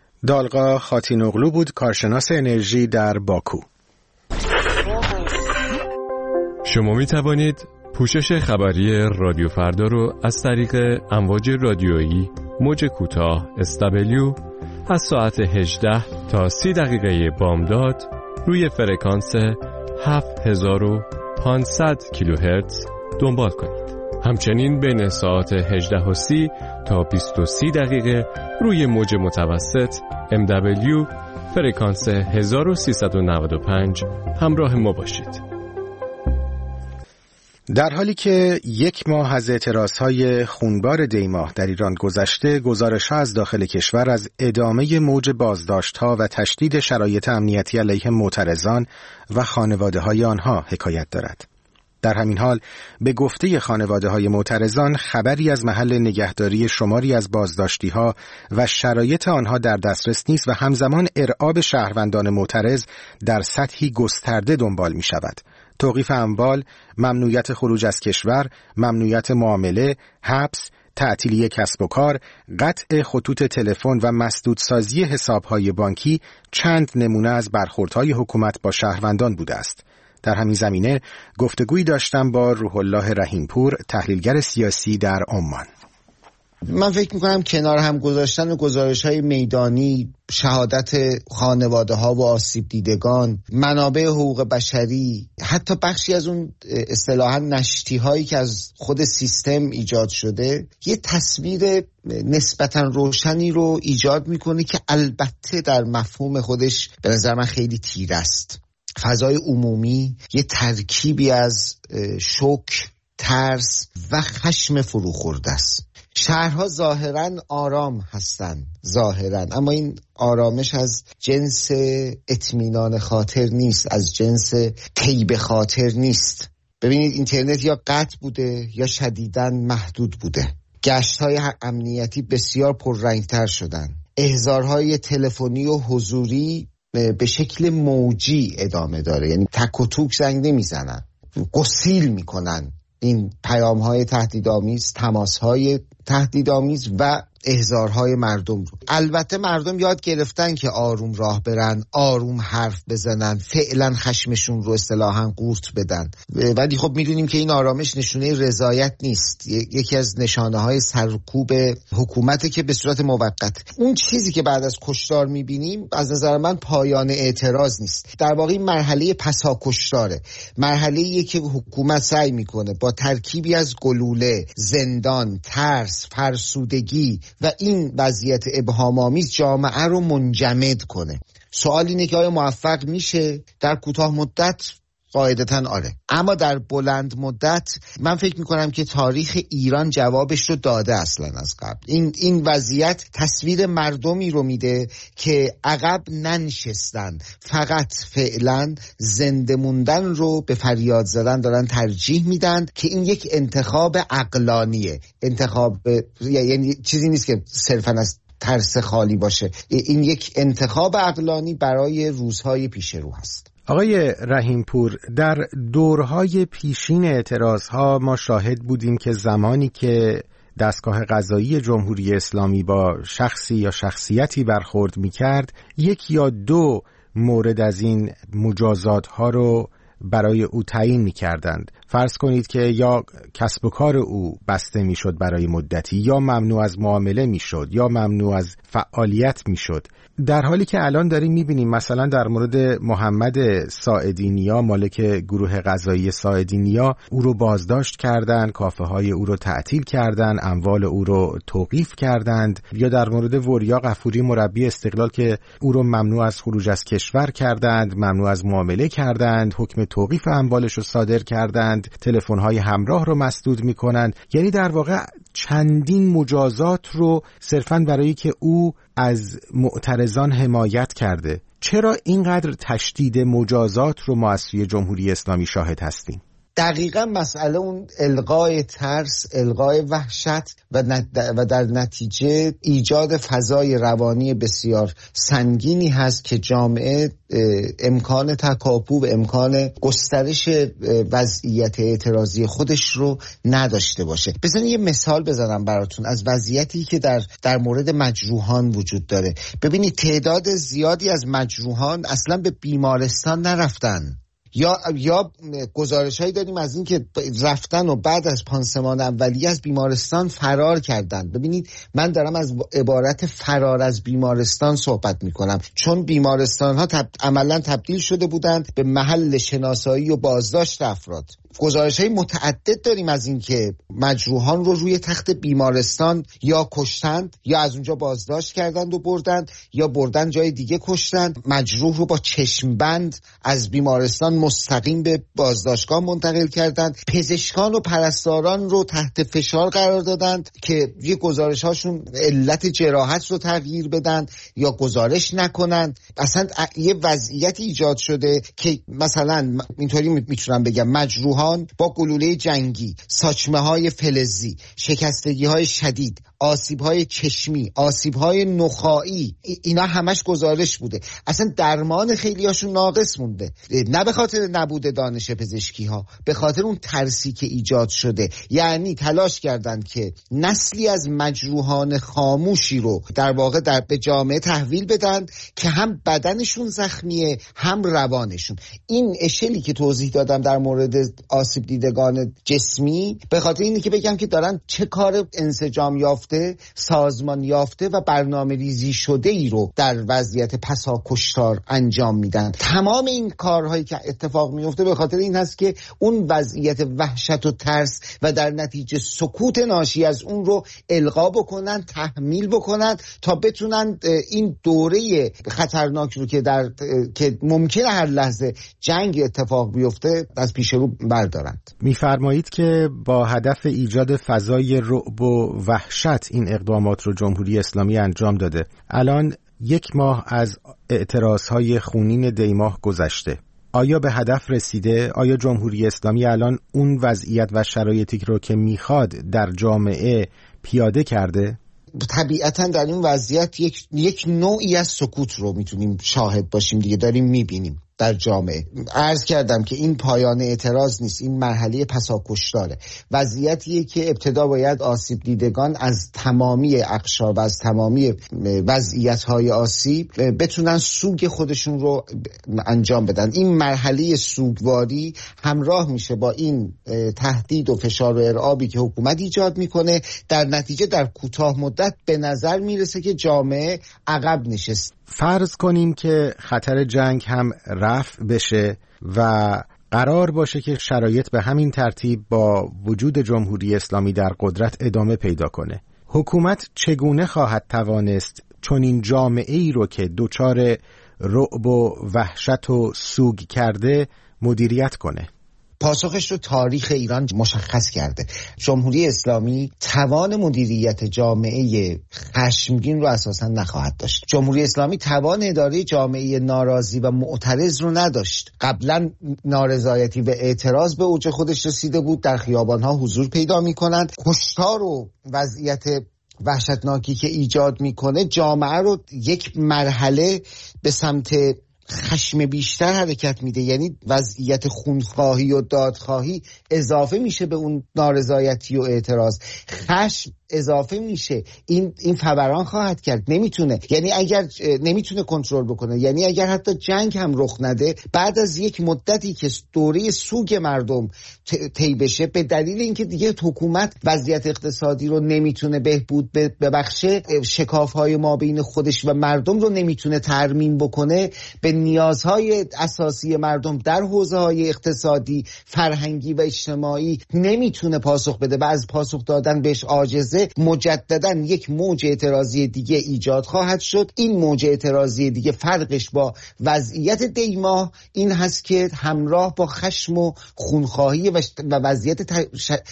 دالقا خاتینوغلو بود، کارشناس انرژی در باکو. شما می توانید پوشش خبری رادیو فردا رو از طریق امواج رادیویی موج کوتاه SW از ساعت 18 تا 30 دقیقه بامداد روی فرکانس 7500 کیلوهرتز دنبال کنید. همچنین بین ساعت 18:30 تا 20:30 دقیقه روی موج متوسط MW فرکانس 1395 همراه ما باشید. در حالی که 1 ماه از اعتراضهای خونبار دیماه در ایران گذشته، گزارش‌ها از داخل کشور از ادامه موج بازداشت‌ها و تشدید شرایط امنیتی علیه معترضان و خانواده‌های آنها حکایت دارد. در همین حال به گفته خانواده‌های معترضان خبری از محل نگهداری شماری از بازداشتی‌ها و شرایط آنها در دسترس نیست و همزمان ارعاب شهروندان معترض در سطحی گسترده دنبال می‌شود. توقیف اموال، ممنوعیت خروج از کشور، ممنوعیت معامله، حبس، تعطیلی کسب و کار، قطع خطوط تلفن و مسدودسازی حساب‌های بانکی چند نمونه از برخوردهای حکومت با شهروندان بوده است. در همین زمینه گفتگویی داشتم با روح الله رحیمپور، تحلیلگر سیاسی در عمان. من فکر میکنم کنار هم گذاشتن گزارش‌های میدانی، شهادت خانواده‌ها و آسیب دیدگان، منابع حقوق بشری، حتی بخشی از اون اصطلاحاً نشتی‌هایی که از خود سیستم ایجاد شده، یه تصویر نسبتاً روشنی رو ایجاد میکنه که البته در مفهوم خودش به نظر من خیلی تیره است. فضای عمومی یه ترکیبی از شوک، ترس و خشم فروخورده است. شهرها ظاهراً آرام هستند، ظاهراً، اما این آرامش از جنس اطمینان خاطر نیست، از جنس طیب خاطر نیست. ببینید اینترنت یا قطع بوده یا شدیداً محدود بوده. گشت‌های امنیتی بسیار پررنگتر شدن. احضارهای تلفنی و حضوری به شکل موجی ادامه داره، یعنی تک و توک زنگ نمیزنن، گسیل میکنن این پیام‌های تهدیدآمیز، تماس‌های تهدیدآمیز و احضارهای مردم رو. البته مردم یاد گرفتن که آروم راه برن، آروم حرف بزنن، فعلا خشمشون رو اصطلاحاً قورت بدن، ولی خب میدونیم که این آرامش نشونه رضایت نیست، یکی از نشانه‌های سرکوب حکومته که به صورت موقت. اون چیزی که بعد از کشتار میبینیم از نظر من پایان اعتراض نیست، در واقع مرحله پسا کشتاره، مرحله‌ایه که حکومت سعی میکنه با ترکیبی از گلوله، زندان، ترس، فرسودگی و این وضعیت ابهام‌آمیز جامعه رو منجمد کنه. سوال اینه که آیا موفق میشه؟ در کوتاه مدت قاعدتاً آره، اما در بلند مدت من فکر میکنم که تاریخ ایران جوابش رو داده اصلا از قبل. این وضعیت تصویر مردمی رو میده که عقب ننشستن، فقط فعلا زنده موندن رو به فریاد زدن دارن ترجیح میدن، که این یک انتخاب عقلانیه، انتخاب یعنی چیزی نیست که صرفاً از ترس خالی باشه، این یک انتخاب عقلانی برای روزهای پیش رو هست. آقای رحیمپور، در دورهای پیشین اعتراضها ما شاهد بودیم که زمانی که دستگاه قضایی جمهوری اسلامی با شخصی یا شخصیتی برخورد می‌کرد، یک یا دو مورد از این مجازات‌ها رو برای او تعیین می‌کردند. فرض کنید که یا کسب و کار او بسته می‌شد برای مدتی، یا ممنوع از معامله می‌شد، یا ممنوع از فعالیت می‌شد. در حالی که الان داریم می‌بینیم مثلا در مورد محمد ساعدینیا، مالک گروه قضایی ساعدینیا، او رو بازداشت کردند، کافه‌های او رو تعطیل کردند، اموال او رو توقیف کردند، یا در مورد وریا غفوری مربی استقلال که او رو ممنوع از خروج از کشور کردند، ممنوع از معامله کردند، حکم توقیف اموالش رو صادر کردند، تلفن‌های همراه رو مسدود می‌کنند. یعنی در واقع چندین مجازات رو صرفاً برای که او از معترضان حمایت کرده. چرا اینقدر تشدید مجازات رو ما از سوی جمهوری اسلامی شاهد هستیم؟ دقیقاً مسئله اون الغای ترس، الغای وحشت و در نتیجه ایجاد فضای روانی بسیار سنگینی هست که جامعه امکان تکاپو و امکان گسترش وضعیت اعتراضی خودش رو نداشته باشه. بزنید یه مثال بزنم براتون از وضعیتی که در مورد مجروحان وجود داره. ببینید تعداد زیادی از مجروحان اصلا به بیمارستان نرفتن، یا گزارش‌هایی داریم از این که رفتن و بعد از پانسمان اولیه از بیمارستان فرار کردن. ببینید من دارم از عبارت فرار از بیمارستان صحبت میکنم، چون بیمارستان‌ها عملاً تبدیل شده بودند به محل شناسایی و بازداشت افراد. گزارش‌های متعدد داریم از این که مجروحان رو روی تخت بیمارستان یا کشتند، یا از اونجا بازداشت کردند و بردند، یا بردن جای دیگه کشتند. مجروح رو با چشمبند از بیمارستان مستقیم به بازداشتگاه منتقل کردند. پزشکان و پرستاران رو تحت فشار قرار دادند که یه گزارش‌هاشون علت جراحت رو تغییر بدن یا گزارش نکنند. اصلا یه وضعیتی ایجاد شده که مثلا اینطوری میتونم بگم مجروح با گلوله جنگی، ساچمه‌های فلزی، شکستگی‌های شدید، آسیب‌های چشمی، آسیب‌های نخاعی، اینا همش گزارش بوده. اصلا درمان خیلیاشون ناقص مونده، نه به خاطر نبود دانش پزشکی‌ها، به خاطر اون ترسی که ایجاد شده. یعنی تلاش کردند که نسلی از مجروحان خاموشی رو در واقع به جامعه تحویل بدن که هم بدنشون زخمیه هم روانشون. این اشلی که توضیح دادم در مورد آسیب دیدگان جسمی به خاطر اینه که بگم که دارن چه کار انسجام یافته یافته، سازمان یافته و برنامه ریزی شده ای رو در وضعیت پساکشتار انجام میدن. تمام این کارهایی که اتفاق میفته به خاطر این هست که اون وضعیت وحشت و ترس و در نتیجه سکوت ناشی از اون رو القا بکنن، تحمیل بکنن تا بتونن این دوره خطرناک رو که ممکنه هر لحظه جنگ اتفاق بیفته از پیش رو بردارند. میفرمایید که با هدف ایجاد فضای رعب و وحشت این اقدامات رو جمهوری اسلامی انجام داده. الان 1 ماه از اعتراضهای خونین دیماه گذشته. آیا به هدف رسیده؟ آیا جمهوری اسلامی الان اون وضعیت و شرایطی رو که میخواد در جامعه پیاده کرده؟ طبیعتا در این وضعیت یک نوعی از سکوت رو میتونیم شاهد باشیم دیگه، داریم میبینیم در جامعه. عرض کردم که این پایان اعتراض نیست، این مرحله پساکشتاره. وضعیتیه که ابتدا باید آسیب دیدگان از تمامی اقشار و از تمامی وضعیت‌های آسیب بتونن سوگ خودشون رو انجام بدن. این مرحله سوگواری همراه میشه با این تهدید و فشار و ارعابی که حکومت ایجاد میکنه. در نتیجه در کوتاه مدت به نظر میرسه که جامعه عقب نشست. فرض کنیم که خطر جنگ هم رفع بشه و قرار باشه که شرایط به همین ترتیب با وجود جمهوری اسلامی در قدرت ادامه پیدا کنه. حکومت چگونه خواهد توانست چون این جامعه ای رو که دچار رعب و وحشت و سوگ کرده مدیریت کنه؟ پاسخش رو تاریخ ایران مشخص کرده. جمهوری اسلامی توان مدیریت جامعه خشمگین رو اساساً نخواهد داشت. جمهوری اسلامی توان اداره جامعه ناراضی و معترض رو نداشت. قبلا نارضایتی و اعتراض به اوج خودش رسیده بود، در خیابان‌ها حضور پیدا می‌کنند. کشتار و وضعیت وحشتناکی که ایجاد می‌کنه جامعه رو یک مرحله به سمت خشم بیشتر حرکت میده. یعنی وضعیت خونخواهی و دادخواهی اضافه میشه به اون نارضایتی و اعتراض، خشم اضافه میشه. این فوران خواهد کرد. نمیتونه، یعنی اگر نمیتونه کنترل بکنه، یعنی اگر حتی جنگ هم رخ نده، بعد از یک مدتی که دوره سوگ مردم طی بشه، به دلیل اینکه دیگه حکومت وضعیت اقتصادی رو نمیتونه بهبود ببخشه، شکاف‌های ما بین خودش و مردم رو نمیتونه ترمیم بکنه، به نیازهای اساسی مردم در حوزه‌های اقتصادی، فرهنگی و اجتماعی نمیتونه پاسخ بده و از پاسخ دادن بهش عاجزه، مجددا یک موج اعتراضی دیگه ایجاد خواهد شد. این موج اعتراضی دیگه فرقش با وضعیت دیماه این هست که همراه با خشم و خونخواهی و وضعیت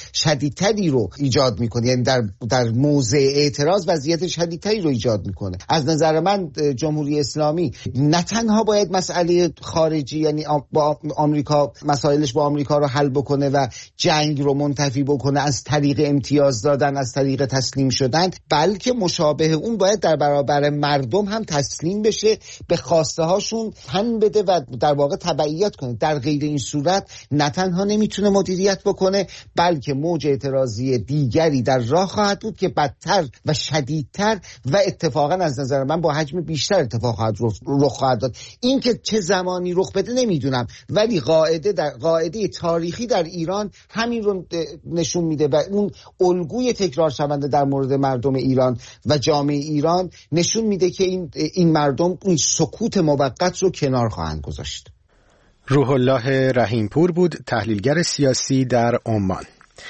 شدیدتری رو ایجاد میکنه. یعنی در موضع اعتراض وضعیت شدیدتری رو ایجاد میکنه. از نظر من جمهوری اسلامی نه تنها باید مسئله خارجی، یعنی با آمریکا، مسائلش با آمریکا رو حل بکنه و جنگ رو منتفی بکنه از طریق امتیاز دادن، از طریق تسلیم شدن، بلکه مشابه اون باید در برابر مردم هم تسلیم بشه، به خواسته هاشون تن بده و در واقع تبعیت کنه. در غیر این صورت نه تنها نمیتونه مدیریت بکنه، بلکه موج اعتراضی دیگری در راه خواهد بود که بدتر و شدیدتر و اتفاقا از نظر من با حجم بیشتر اتفاق رخ خواهد داد. این که چه زمانی رخ بده نمیدونم، ولی قاعده تاریخی در ایران همین رو نشون میده و اون الگوی تکرار شونده در مورد مردم ایران و جامعه ایران نشون میده که این مردم این سکوت موقت رو کنار خواهند گذاشت. روح الله رحیمپور بود، تحلیلگر سیاسی در عمان.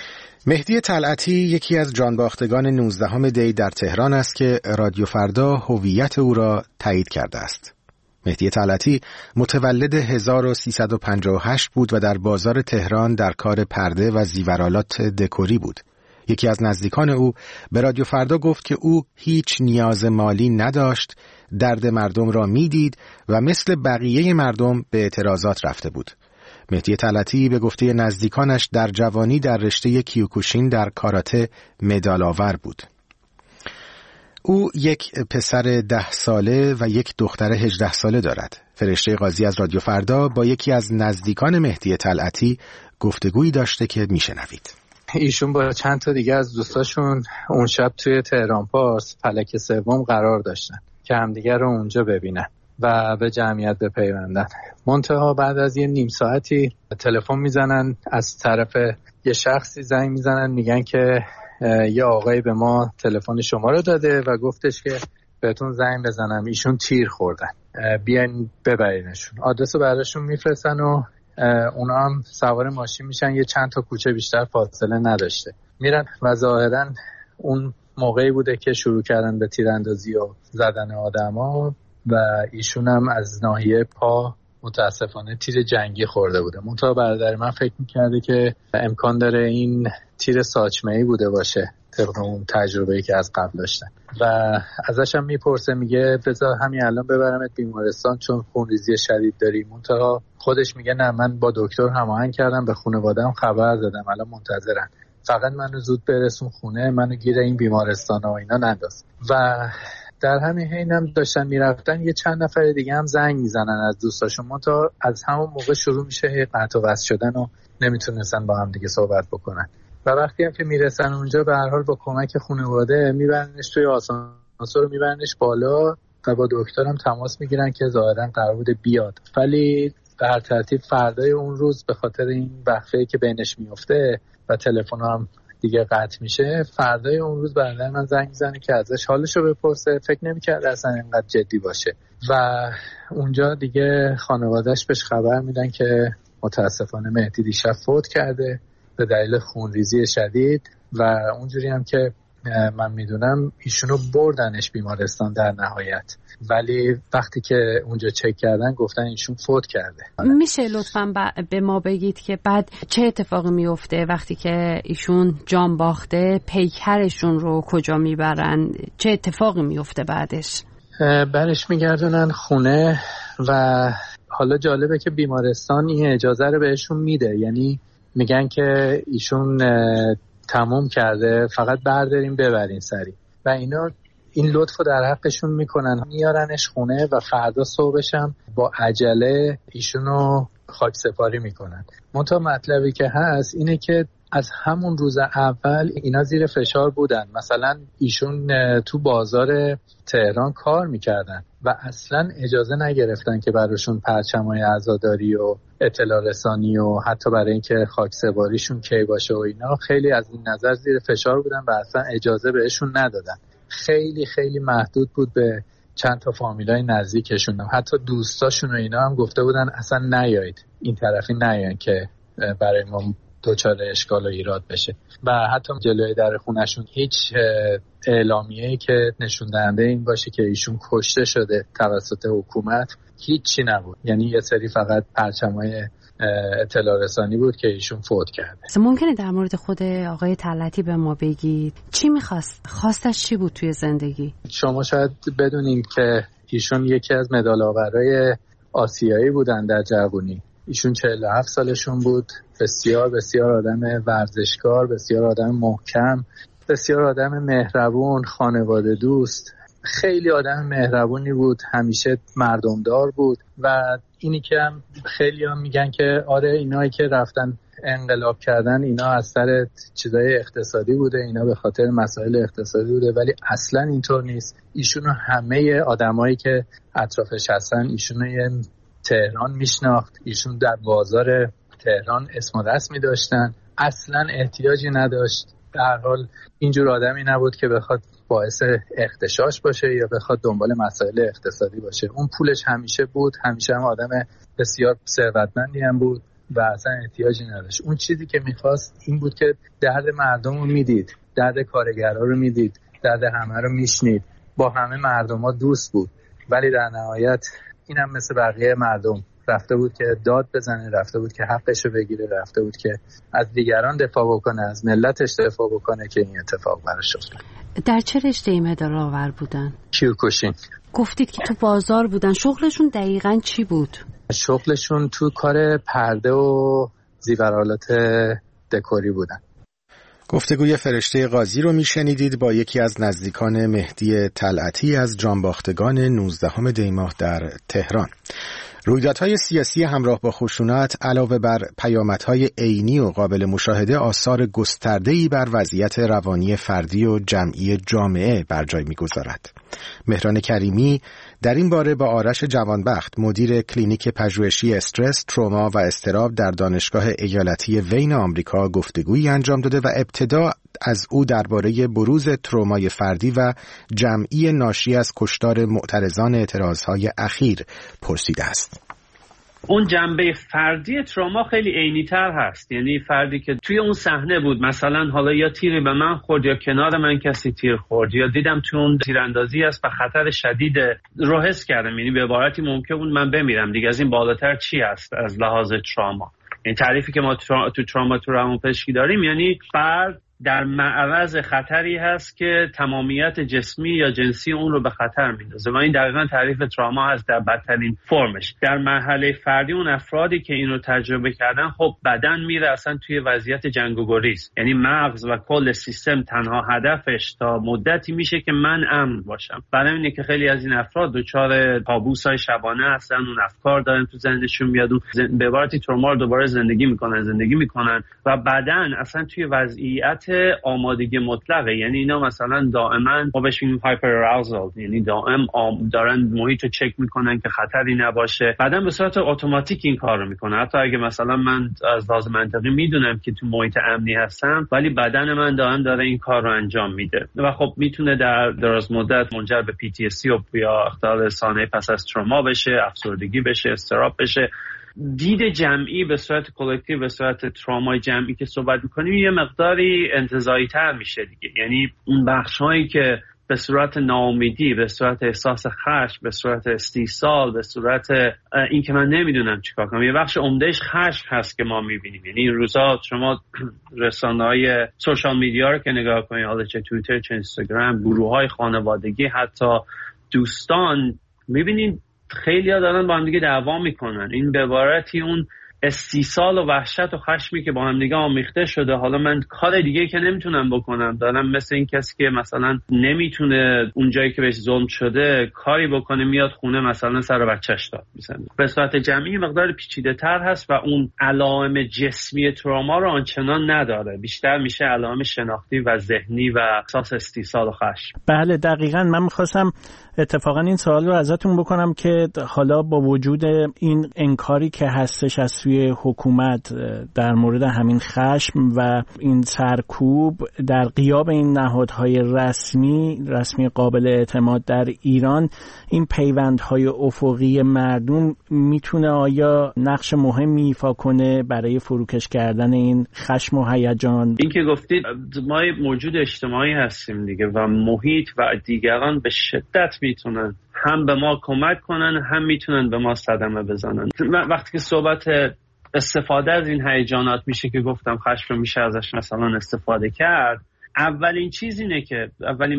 مهدی طلعتی یکی از جانباختگان 19 دی در تهران است که رادیو فردا هویت او را تایید کرده است. مهدی طلعتی متولد 1358 بود و در بازار تهران در کار پرده و زیورآلات دکوری بود. یکی از نزدیکان او به رادیو فردا گفت که او هیچ نیاز مالی نداشت، درد مردم را میدید و مثل بقیه مردم به اعتراضات رفته بود. مهدی طلعتی به گفته نزدیکانش در جوانی در رشته کیوکوشین در کاراته مدال آور بود. او یک پسر 10 ساله و یک دختر 18 ساله دارد. فرشته قاضی از رادیو فردا با یکی از نزدیکان مهدی طلعتی گفتگویی داشته که میشنوید. ایشون با چند تا دیگه از دوستاشون اون شب توی تهران پارس فلک سوم قرار داشتن که همدیگه رو اونجا ببینن و به جمعیت بپیوندن. منتها بعد از یه نیم ساعتی تلفن میزنن، از طرف یه شخصی زنگ میزنن، میگن که یه آقایی به ما تلفن شما رو داده و گفتش که بهتون زنگ بزنم، ایشون تیر خوردن، بیاین ببرینشون. آدرس رو براشون میفرستن و اونا هم سوار ماشین میشن، یه چند تا کوچه بیشتر فاصله نداشته میرن و ظاهرا اون موقعی بوده که شروع کردن به تیراندازی و زدن آدما و ایشون هم از ناحیه پا متاسفانه تیر جنگی خورده بوده. منتها برادر من فکر میکرده که امکان داره این تیر ساچمه‌ای بوده باشه طبق اون تجربه‌ای که از قبل داشتن و ازش هم میپرسه، میگه بذار همین الان ببرمت بیمارستان چون خونریزی شدید داری. منتها خودش میگه نه، من با دکتر هماهنگ کردم، به خانواده‌ام خبر دادم، الان منتظرن، فقط منو زود برسون خونه، منو گیر این بیمارستان و اینا ننداز. و در همین حین هم داشتن میرفتن یه چند نفر دیگه هم زنگ میزنن از دوستاشون، منتها از همون موقع شروع میشه قطع و وصل شدن و نمیتونستن با هم دیگه صحبت بکنن. و وقتی هم که میرسن اونجا به هر حال با کمک خانواده میبرنش توی آسانسور، میبرنش بالا و با دکترم تماس میگیرن که ظاهرا قرار بوده بیاد، ولی به هر ترتیب فردای اون روز به خاطر این وقفه‌ای که بینش میفته و تلفن هم دیگه قطع میشه، فردای اون روز برادر من زنگ میزنه که ازش حالشو بپرسه. فکر نمی‌کرد اصلا اینقدر جدی باشه و اونجا دیگه خانواده‌اش بهش خبر میدن که متاسفانه مهدی دیشب فوت کرده به دلیل خونریزی شدید و اونجوری هم که من میدونم ایشونو بردنش بیمارستان در نهایت، ولی وقتی که اونجا چک کردن گفتن ایشون فوت کرده. میشه لطفاً به ما بگید که بعد چه اتفاقی میفته وقتی که ایشون جان باخته؟ پیکرشون رو کجا میبرن؟ چه اتفاقی میفته بعدش؟ برش میگردونن خونه و حالا جالبه که بیمارستان این اجازه رو بهشون میده، یعنی میگن که ایشون تموم کرده، فقط برداریم ببرین سری و اینا این لطفو در حقشون میکنن، میارنش خونه و فردا صبحش هم با عجله ایشونو خاک سپاری میکنن. منتها مطلبی که هست اینه که از همون روز اول اینا زیر فشار بودن. مثلا ایشون تو بازار تهران کار میکردن و اصلا اجازه نگرفتن که براشون پرچمای عزاداری و اطلاع رسانی و حتی برای اینکه خاک سپاریشون کی باشه و اینا، خیلی از این نظر زیر فشار بودن و اصلا اجازه بهشون ندادن. خیلی خیلی محدود بود به چند تا فامیلای نزدیکشون، حتی دوستاشون و اینا هم گفته بودن اصلا نیایید این طرفی، نیاین که برای ما دوچار اشکال و ایراد بشه. و حتی جلوی در خونشون هیچ اعلامیه‌ای که نشون دهنده این باشه که ایشون کشته شده توسط حکومت هیچی نبود، یعنی یه سری فقط پرچمای اطلاع رسانی بود که ایشون فوت کرده. ممکنه در مورد خود آقای طلعتی به ما بگید چی می‌خواست؟ خواستش چی بود توی زندگی؟ شما شاید بدونید که ایشون یکی از مدال آورای آسیایی بودن در جوانی. ایشون 47 سالشون بود، بسیار بسیار آدم ورزشکار، بسیار آدم محکم، بسیار آدم مهربون، خانواده دوست، خیلی آدم مهربونی بود، همیشه مردمدار بود. و اینی که هم خیلی هم میگن که آره اینایی که رفتن انقلاب کردن اینا از سر چیزای اقتصادی بوده، اینا به خاطر مسائل اقتصادی بوده، ولی اصلا اینطور نیست. ایشونو همه آدمایی که اطرافش هستن ایشونو تهران میشناخت، ایشون در بازار تهران اسم و رسمی داشتن، اصلا احتیاجی نداشت. در حال اینجور آدمی نبود که بخواد باعث اغتشاش باشه یا بخواد دنبال مسائل اقتصادی باشه. اون پولش همیشه بود، همیشه هم آدم بسیار ثروتمندی هم بود و اصلا احتیاجی نداشت. اون چیزی که میخواست این بود که درد مردم رو میدید، درد کارگرها رو میدید، درد همه رو میشنید، با همه مردم ها دوست بود. ولی در نهایت این هم مثل بقیه مردم رفته بود که داد بزنه، رفته بود که حقش رو بگیره، رفته بود که از دیگران دفاع بکنه، از ملتش دفاع بکنه که این اتفاق براش افتاد. در چه رشته‌ای مدال آور بودن؟ کیوکوشین. گفتید که تو بازار بودن، شغلشون دقیقاً چی بود؟ شغلشون تو کار پرده و زیورآلات دکوری بودن. گفتگوی فرشته قاضی رو میشنیدید با یکی از نزدیکان مهدی طلعتی از جانباختگان 19 دی ماه در تهران. رویدادهای سیاسی همراه با خشونت علاوه بر پیامدهای عینی و قابل مشاهده آثار گسترده‌ای بر وضعیت روانی فردی و جمعی جامعه بر جای می‌گذارد. مهران کریمی در این باره با آرش جوانبخت مدیر کلینیک پژوهشی استرس، تروما و اضطراب در دانشگاه ایالتی وین آمریکا گفتگویی انجام داده و ابتدا از او درباره بروز ترومای فردی و جمعی ناشی از کشتار معترضان اعتراضهای اخیر پرسیده است. اون جنبه فردی تروما خیلی عینی‌تر هست، یعنی فردی که توی اون صحنه بود، مثلا حالا یا تیری به من خورد یا کنار من کسی تیر خورد یا دیدم توی اون تیراندازی است و خطر شدید رو حس کردم، یعنی به عبارتی ممکن بود من بمیرم دیگه. از این بالاتر چی هست از لحاظ تروما؟ این تعریفی که ما تو تروما تو روانپزشکی داریم، یعنی فرد در معرض خطری هست که تمامیت جسمی یا جنسی اون رو به خطر میندازه و این دقیقاً تعریف تروما هست در بدترین فرمش. در مرحله فردی اون افرادی که این رو تجربه کردن، خب بدن میره اصلا توی وضعیت جنگ و گریز، یعنی مغز و کل سیستم تنها هدفش تا مدتی میشه که من امن باشم. برای اینه که خیلی از این افراد دچار کابوس‌های شبانه هستن، اون افکار دارن تو ذهنشون میاد، به عبارتی تروما رو دوباره زندگی میکنن و بدن اصلا توی وضعیت آمادگی مطلقه، یعنی اینا مثلا دائما ما بهش میگیم هایپر اراوزال، یعنی دائم دارن محیط رو چک میکنن که خطری نباشه. بعدن به صورت اتوماتیک این کار رو میکنه، حتی اگه مثلا من از لحاظ منطقی میدونم که تو محیط امنی هستم ولی بدن من داره این کار رو انجام میده و خب میتونه در دراز مدت منجر به PTSD یا اختلال ثانوی پس از تروما بشه، افسردگی بشه، اضطراب بشه. دید جمعی به صورت کلکتیو، به صورت ترومای جمعی که صحبت میکنیم یه مقداری انتزاعی تر میشه دیگه، یعنی اون بخش‌هایی که به صورت ناامیدی، به صورت احساس خشم، به صورت استیصال، به صورت این که من نمیدونم چیکار کنم، یه بخش عمدهش خشم هست که ما میبینیم. یعنی این روزا شما رسانه‌های سوشال میدیا رو که نگاه کنید، حالا چه توییتر چه اینستاگرام، گروه‌های خانوادگی، حتی دوستان، میبینید خیلی ها دارن با هم دیگه دعوا میکنن. این به عبارتی اون استیصال و وحشت و خشمی که با هم دیگه آمیخته شده. حالا من کار دیگه که نمیتونم بکنم، دارم مثل این کسی که مثلا نمیتونه اون جایی که بهش ظلم شده کاری بکنه، میاد خونه مثلا سر بچه‌ش داد میزنه. به صورت جمعی مقدار پیچیده تر هست و اون علائم جسمی تروما رو آنچنان نداره، بیشتر میشه علائم شناختی و ذهنی و احساس استیصال و خشم. بله دقیقاً. من می‌خواستم اتفاقا این سوال رو ازتون بکنم که حالا با وجود این انکاری که هستش از سوی حکومت در مورد همین خشم و این سرکوب در غیاب این نهادهای رسمی قابل اعتماد در ایران، این پیوندهای افقی مردم میتونه آیا نقش مهمی ایفا کنه برای فروکش کردن این خشم و هیجان؟ این که گفتید ما موجود اجتماعی هستیم دیگه و محیط و دیگران به شدت میتونن هم به ما کمک کنن، هم میتونن به ما صدمه بزنن. وقتی که صحبت استفاده از این هیجانات میشه که گفتم خشم رو میشه ازش مثلا استفاده کرد، اولین چیز اینه که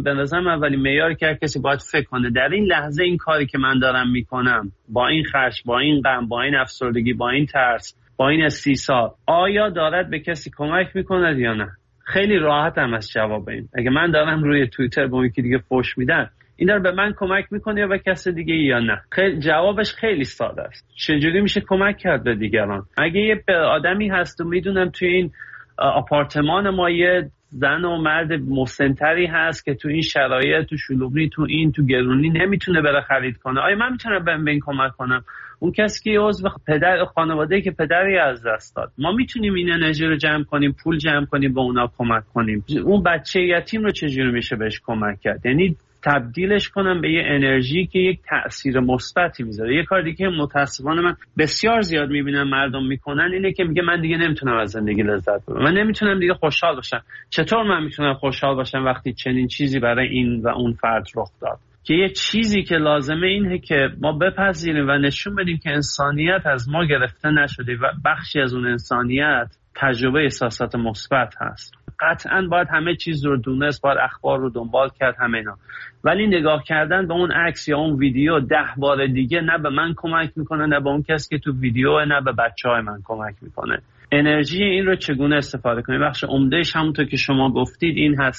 اولین معیاری که هر کسی باید فکر کنه در این لحظه این کاری که من دارم میکنم با این خشم، با این غم، با این افسردگی، با این ترس، با این استیصال، آیا دارد به کسی کمک میکنه یا نه؟ خیلی راحت هم از جواب این. اگه من دارم روی توییتر با یکی دیگه فوش میدم، این داره به من کمک میکنه یا به کسی دیگه یا نه؟ جوابش خیلی ساده است. چجوری میشه کمک کرد به دیگران؟ اگه یه آدمی هست و میدونم توی این آپارتمان ما یه زن و مرد مسنتری هست که تو این شرایط، تو شلوغی، تو گرونی نمیتونه بره خرید کنه، آیا من میتونم به این کمک کنم؟ اون کسی که عضو پدر خانواده که پدری از دست داد، ما میتونیم این انرژی رو جمع کنیم، پول جمع کنیم، به اونا کمک کنیم. اون بچه یتیم رو چجوری میشه بهش کمک کرد؟ یعنی تبدیلش کنم به یه انرژی که یک تأثیر مثبتی میذاره. یه کار دیگه متاسفانه من بسیار زیاد میبینم مردم میکنن اینه که میگه من دیگه نمیتونم از زندگی لذت ببرم، من نمیتونم دیگه خوشحال باشم. چطور من میتونم خوشحال باشم وقتی چنین چیزی برای این و اون فرد رخ داد؟ که یه چیزی که لازمه اینه که ما بپذیریم و نشون بدیم که انسانیت از ما گرفته نشده و بخشی از اون انسانیت تجربه احساسات مثبت هست. قطعاً باید همه چیز رو دونست، باید اخبار رو دنبال کرد، همه اینا، ولی نگاه کردن به اون عکس یا اون ویدیو 10 بار دیگه نه به من کمک میکنه، نه به اون کسی که تو ویدیو، نه به بچهای من کمک میکنه. انرژی این رو چگونه استفاده کنیم؟ بخش عمدهش همونطور که شما گفتید این هست که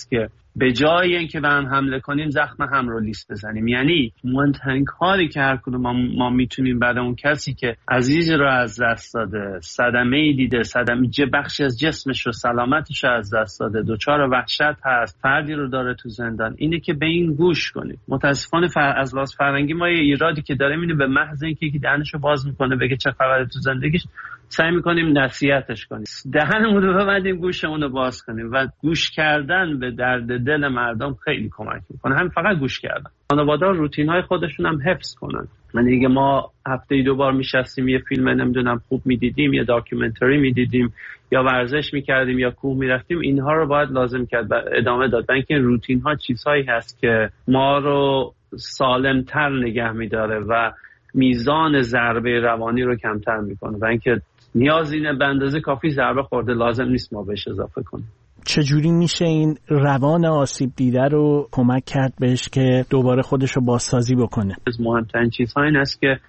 به جای اینکه به هم حمله کنیم زخم هم رو لیست بزنیم. یعنی مهمترین کاری که هر کدوم ما میتونیم بعد اون کسی که عزیز رو از دست داده، صدمه‌ای دیده، بخشی از جسمش رو، سلامتش رو از دست داده، دچار وحشت هست، فردی رو داره تو زندان، اینه که به این گوش کنیم. متاسفانه از لحاظ فرهنگی ما یه ایرادی که داره اینه به محض اینکه یکی دهنشو باز میکنه بگه چه خبره تو زندگیش، سعی میکنیم نصیحتش کنیم، دهنمون رو ببندیم، گوشمون رو باز کنیم. و گوش کردن به درد دل مردم خیلی کمک میکنه. همین فقط گوش کردن. خانواده‌ها روتین‌های خودشون هم حفظ کنن. من دیگه ما هفته‌ای 2 بار میشستیم یه فیلم نمیدونم خوب میدیدیم، یا داکیومنتری میدیدیم، یا ورزش میکردیم، یا کوه میرفتیم، اینها رو باید لازم کرد و ادامه داد. و اینکه روتین‌ها چیزهایی هست که ما رو سالم‌تر نگه میداره و میزان ضربه روانی رو کمتر میکنه. و اینکه نیاز اینه به اندازه کافی ضربه خورده، لازم نیست ما بهش اضافه کنیم. چجوری میشه این روان آسیب دیده رو کمک کرد بهش که دوباره خودش رو بازسازی بکنه؟ از مهمترین چیزها این است که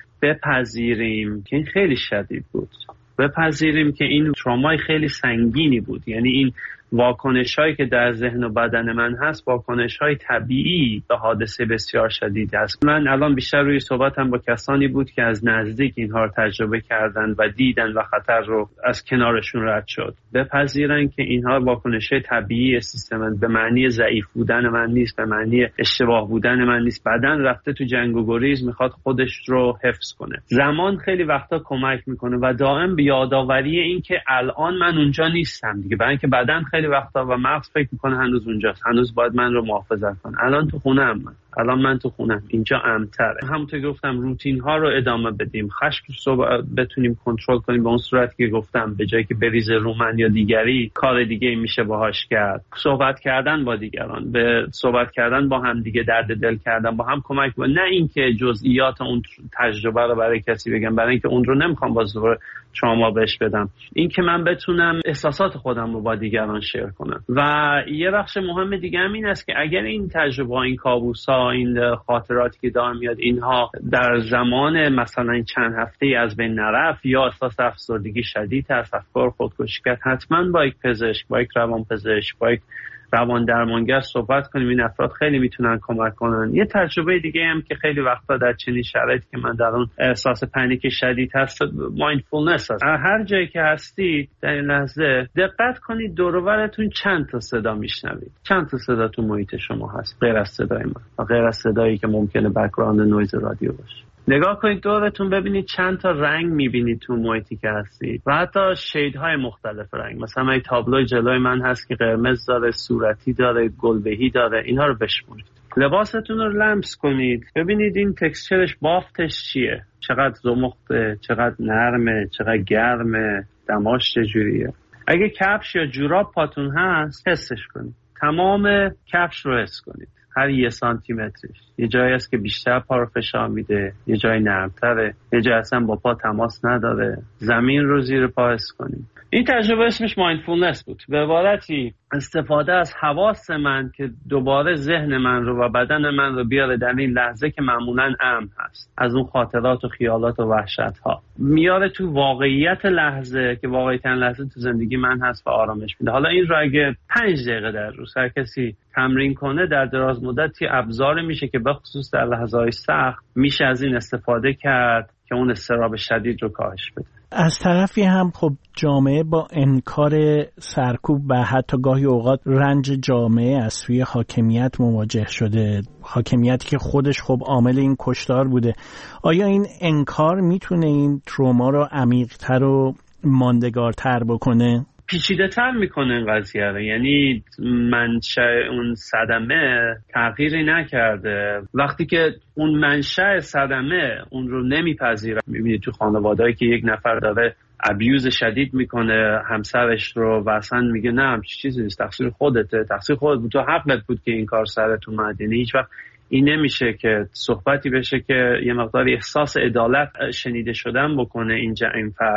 بپذیریم که این خیلی شدید بود، بپذیریم که این ترومای خیلی سنگینی بود. یعنی این واکنش‌هایی که در ذهن و بدن من هست واکنش‌های طبیعی به حادثه بسیار شدید است. من الان بیشتر روی صحبتم با کسانی بود که از نزدیک اینها رو تجربه کردن و دیدن و خطر رو از کنارشون رد شد. بپذیرن که اینها واکنش‌های طبیعی سیستم، به معنی ضعیف بودن من نیست، به معنی اشتباه بودن من نیست. بدن رفته تو جنگ و گریز، میخواد خودش رو حفظ کنه. زمان خیلی وقتا کمک میکنه و دائم به یادآوری این که الان من اونجا نیستم دیگه، برای اینکه بدن خیلی وقتا و مغز فکر میکنه هنوز اونجاست، هنوز باید من رو محافظت کنه. الان تو خونه‌ام، الان من تو خونه‌ام، اینجا امن‌تره. همونطور که گفتم روتین ها رو ادامه بدیم، خشم رو بتونیم کنترل کنیم به اون صورتی که گفتم، به جایی که بریزه رو من یا دیگری، کار دیگه میشه باهاش کرد. صحبت کردن با دیگران، به صحبت کردن با هم دیگه، درد دل کردن با هم کمک کنه. نه اینکه جزئیات اون تجربه رو برای کسی بگم، برای اینکه اون رو نمیخوام باز دوباره شما بهش بدم. این که من بتونم احساسات خودم رو با دیگران شیر کنم. و یه بخش مهم دیگه هم این است که اگر این تجربه، این کابوس‌ها، این خاطراتی که دارم میاد، اینها در زمان مثلا چند هفته‌ای از بین نرفت یا احساس افسردگی شدید هست، افکار خودکشی کرد، حتما با یک پزشک، با یک روانپزشک، با یک روان درمانگر صحبت کنیم. این افراد خیلی میتونن کمک کنن. یه تجربه دیگه هم که خیلی وقتا در چنین شرایطی که من در اون احساس پنیک شدید هست، مایندفولنس هست. هر جایی که هستید در این لحظه دقت کنید دور و برتون چند تا صدا میشنوید، چند تا صدا تو محیط شما هست غیر از صدای من و غیر از صدایی که ممکنه بک‌گراند نویز رادیو باشه. نگاه کنید دورتون، ببینید چند تا رنگ میبینید تو محیطی که هستید و حتی شیدهای مختلف رنگ. مثلا این تابلو جلوی من هست که قرمز داره، صورتی داره، گلبهی داره. اینها رو بشمونید. لباستون رو لمس کنید، ببینید این تکسچرش، بافتش چیه، چقدر زمخته، چقدر نرمه، چقدر گرمه، دماش چجوریه. اگه کفش یا جوراب پاتون هست حسش کنید، تمام کفش رو حس کنید، هر 1 سانتیمترش. یه جایی هست که بیشتر پا رو فشار میده، یه جای نرمتره، یه جای اصلا با پا تماس نداره. زمین رو زیر پا حس کنید. این تجربه اسمش مایندفولنس بود. به عبارتی استفاده از حواس من که دوباره ذهن من رو و بدن من رو بیاره در این لحظه که معمولاً امن هست از اون خاطرات و خیالات و وحشت ها، میاره تو واقعیت لحظه که واقعیت لحظه تو زندگی من هست و آرامش میده. حالا این رو اگه 5 دقیقه در روز هر کسی تمرین کنه، در دراز مدتی ابزار میشه که به خصوص در لحظه‌های سخت میشه از این استفاده کرد که اون اضطراب شدید رو کاهش بده. از طرفی هم خب جامعه با انکار سرکوب و حتی گاهی اوقات رنج جامعه از سوی حاکمیت مواجه شده، حاکمیتی که خودش خب عامل این کشتار بوده. آیا این انکار میتونه این تروما رو عمیق‌تر و ماندگارتر بکنه؟ پیچیده تر میکنه این قضیه رو. یعنی منشأ اون صدمه تغییری نکرده. وقتی که اون منشأ صدمه اون رو نمیپذیره، میبینید تو خانواده‌ای که یک نفر داره ابیوز شدید میکنه همسرش رو و اصلا میگه نه همچین چیزی نیست، تقصیر خودته، تقصیر خودت بود، تو حقت بود که این کار سرت اومد. یعنی هیچ وقت این نمیشه که صحبتی بشه که یه مقداری احساس عدالت شنیده شدن بکنه اینجا این فرد.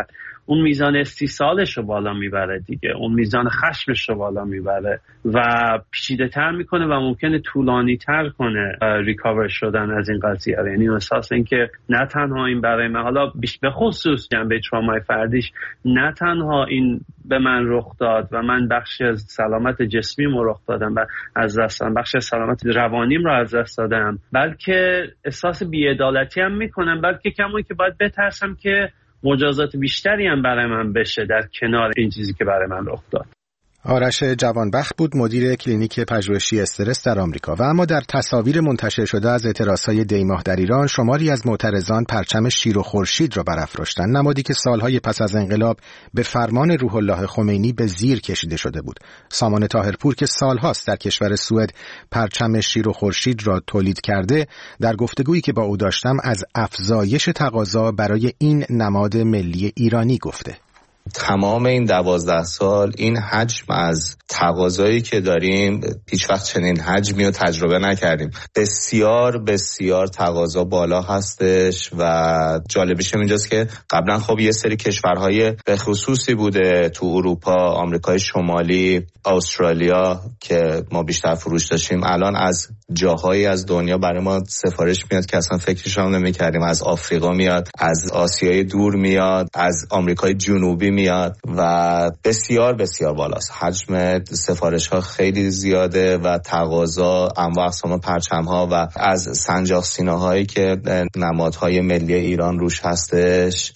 اون میزان استیصالش رو بالا میبره دیگه، اون میزان خشمش رو بالا میبره و پیچیده تر میکنه و ممکنه طولانی تر کنه ریکاور شدن از این قضیه. یعنی احساس این که نه تنها این برای من، حالا به خصوص جنبه ترومای فردیش، نه تنها این به من رخ داد و من بخشی از سلامت جسمیم رو رخ دادم و از دستم، بخشی از سلامت روانیم رو از دست دادم، بلکه احساس بی‌عدالتی هم میکنم، بلکه کمایی که باید بترسم که مجازات بیشتری هم برای من بشه در کنار این چیزی که برای من رخ داد. آرش جوانبخت بود، مدیر کلینیک پژوهشی استرس در آمریکا. و اما در تصاویر منتشر شده از اعتراضهای دی‌ماه در ایران، شماری از معترضان پرچم شیر و خورشید را برافراشتند، نمادی که سالهای پس از انقلاب به فرمان روح الله خمینی به زیر کشیده شده بود. سامان طاهرپور که سالهاست در کشور سوئد پرچم شیر و خورشید را تولید کرده، در گفتگویی که با او داشتم از افزایش تقاضا برای این نماد ملی ایرانی گفته. تمام این 12 سال این حجم از تقاضایی که داریم هیچ وقت چنین حجمی رو تجربه نکردیم. بسیار بسیار تقاضا بالا هستش و جالبیش اینجاست که قبلا خب یه سری کشورهای به خصوصی بوده تو اروپا، آمریکای شمالی، استرالیا که ما بیشتر فروش داشتیم، الان از جاهایی از دنیا برای ما سفارش میاد که اصلا فکرش هم نمی‌کردیم. از آفریقا میاد، از آسیای دور میاد، از آمریکای جنوبی میاد و بسیار بسیار بالاست. حجم سفارش ها خیلی زیاده و تقاضا، انواع اقسام پرچم ها و از سنجاق سینه‌هایی که نمادهای ملی ایران روش هستش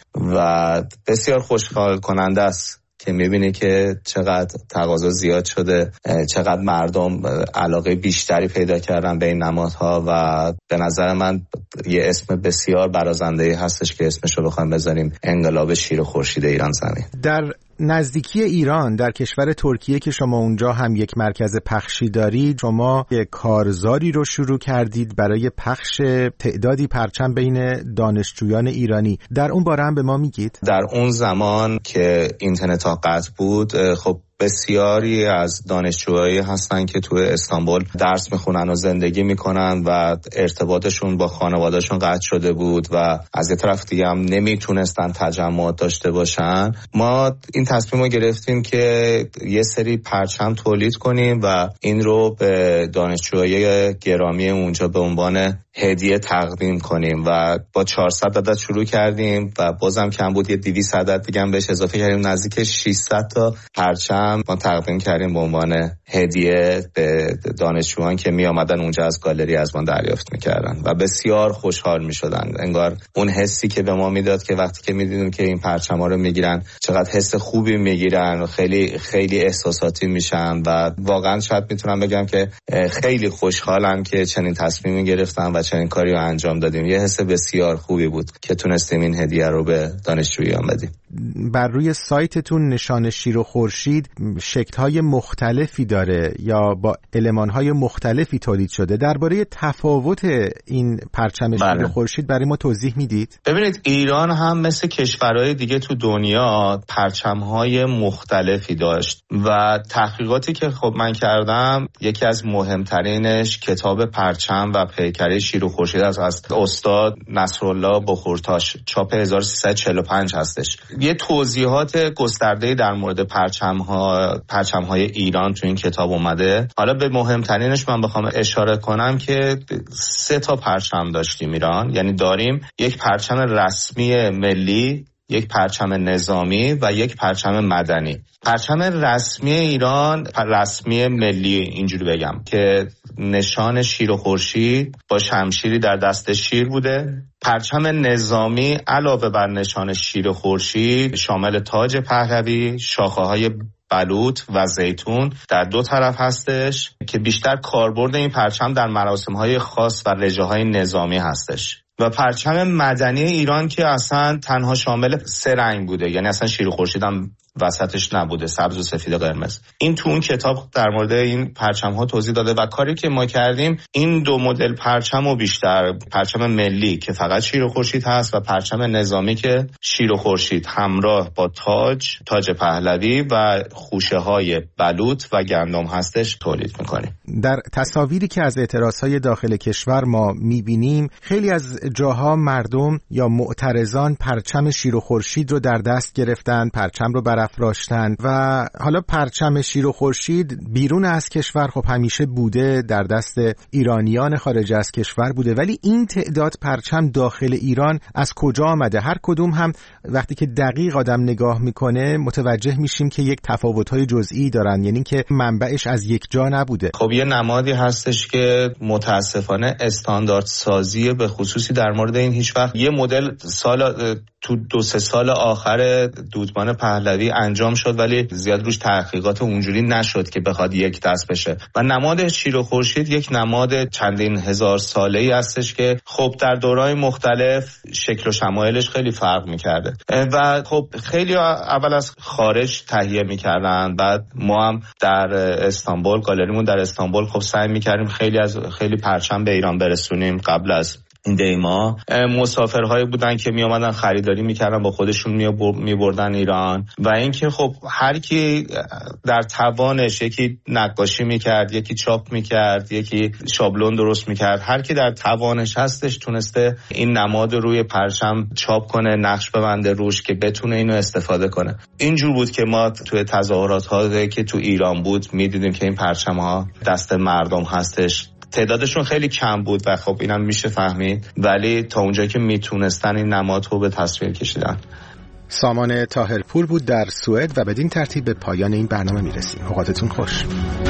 و بسیار خوشحال کننده است که میبینی که چقدر تقاضا زیاد شده، چقدر مردم علاقه بیشتری پیدا کردن به این نمادها و به نظر من یه اسم بسیار برازنده‌ای هستش که اسمش رو بخوایم بذاریم انقلاب شیر و خورشید ایران زمین. در نزدیکی ایران، در کشور ترکیه که شما اونجا هم یک مرکز پخشی دارید، شما یک کارزاری رو شروع کردید برای پخش تعدادی پرچم بین دانشجویان ایرانی. در اون باره هم به ما میگید؟ در اون زمان که اینترنت ها قطع بود، خب بسیاری از دانشجوهایی هستن که تو استانبول درس میخونن و زندگی میکنن و ارتباطشون با خانوادهشون قطع شده بود و از یه طرف دیگه هم نمیتونستن تجمعات داشته باشن. ما این تصمیم رو گرفتیم که یه سری پرچم تولید کنیم و این رو به دانشجوهای گرامی اونجا به عنوان هدیه تقدیم کنیم و با 400 عدد شروع کردیم و بازم کم بود، یه 200 عدد دیگه هم بهش اضافه کردیم، نزدیک 600 تا پرچم ما تقدیم کردیم به عنوان هدیه به دانشجویان که می آمدن اونجا از گالری از ما دریافت میکردن و بسیار خوشحال میشدن. انگار اون حسی که به ما میداد که وقتی که میدیدیم که این پرچم‌ها رو میگیرن چقدر حس خوبی میگیرن، خیلی خیلی احساساتی میشن و واقعا شاید میتونم بگم که خیلی خوشحالم که چنین تصمیمی گرفتم و چنین کاری رو انجام دادیم. یه حس بسیار خوبی بود که تونستیم این هدیه رو به دانشجویان بدیم. بر روی سایتتون نشان شیر و خورشید شکل‌های مختلفی داره یا با المان‌های مختلفی تولید شده. درباره تفاوت این پرچم شیر و خورشید برای ما توضیح میدید؟ ببینید، ایران هم مثل کشورهای دیگه تو دنیا پرچم‌های مختلفی داشت و تحقیقاتی که خب من کردم، یکی از مهمترینش کتاب پرچم و پیکره شیر و خورشید از استاد نصرالله بخورتاش، چاپ 1345 هستش. یه توضیحات گسترده‌ای در مورد پرچم‌های ایران تو این کتاب اومده. حالا به مهمترینش من بخوام اشاره کنم که 3 تا پرچم داشتیم ایران، یعنی داریم یک پرچم رسمی ملی، یک پرچم نظامی و یک پرچم مدنی. پرچم رسمی ایران، رسمی ملی اینجوری بگم که نشان شیر و خورشید با شمشیری در دست شیر بوده. پرچم نظامی علاوه بر نشان شیر و خورشید شامل تاج پهلوی، شاخه‌های بلوط و زیتون در 2 طرف هستش که بیشتر کاربرد این پرچم در مراسم‌های خاص و رژه‌های نظامی هستش. و پرچم مدنی ایران که اصلا تنها شامل 3 رنگ بوده، یعنی اصلا شیر و خورشید هم وسطش نبوده، سبز و سفید و قرمز. این تو اون کتاب در مورد این پرچم ها توضیح داده و کاری که ما کردیم این دو مدل پرچم و بیشتر، پرچم ملی که فقط شیر و خورشید هست و پرچم نظامی که شیر و خورشید همراه با تاج پهلوی و خوشه های بلوط و گندم هستش تولید میکنیم. در تصاویری که از اعتراضهای داخل کشور ما میبینیم خیلی از جاها مردم یا معترضان پرچم شیر و خورشید رو در دست گرفتن، پرچم رو برافراشتن و حالا پرچم شیر و خورشید بیرون از کشور خب همیشه بوده، در دست ایرانیان خارج از کشور بوده، ولی این تعداد پرچم داخل ایران از کجا آمده؟ هر کدوم هم وقتی که دقیق آدم نگاه میکنه متوجه میشیم که یک تفاوت‌های جزئی دارن، یعنی که منبعش از یک جا نبوده. خب یه نمادی هستش که متاسفانه استاندارد سازی به خصوصی در مورد این هیچ وقت یه مدل تو 2-3 سال آخر دودمان پهلوی انجام شد ولی زیاد روش تحقیقات اونجوری نشد که بخواد یک دست بشه و نماد شیر و خورشید یک نماد چندین هزار ساله‌ای هستش که خب در دوره‌های مختلف شکل و شمایلش خیلی فرق می‌کرده و خب خیلی اول از خارج تهیه می‌کردن، بعد ما هم در استانبول، گالریمون در استانبول خب سعی می‌کردیم خیلی پرچم به ایران برسونیم. قبل از این دیما مسافرهایی بودن که می آمدن خریداری میکردن، با خودشون می بردن ایران و اینکه خب هر کی در توانش یکی نقاشی میکرد، یکی چاپ میکرد، یکی شابلون درست میکرد، هر کی در توانش هستش تونسته این نماد روی پرچم چاپ کنه، نقش ببنده روش که بتونه اینو استفاده کنه. اینجور بود که ما توی تظاهرات ها که تو ایران بود میدیدیم که این پرچم ها دست مردم هستش. تعدادشون خیلی کم بود و خب اینم میشه فهمید، ولی تا اونجایی که میتونستن این نماد رو به تصویر کشیدن. سامان طاهرپور بود در سوئد و بدین ترتیب به پایان این برنامه میرسیم. اوقاتتون خوش.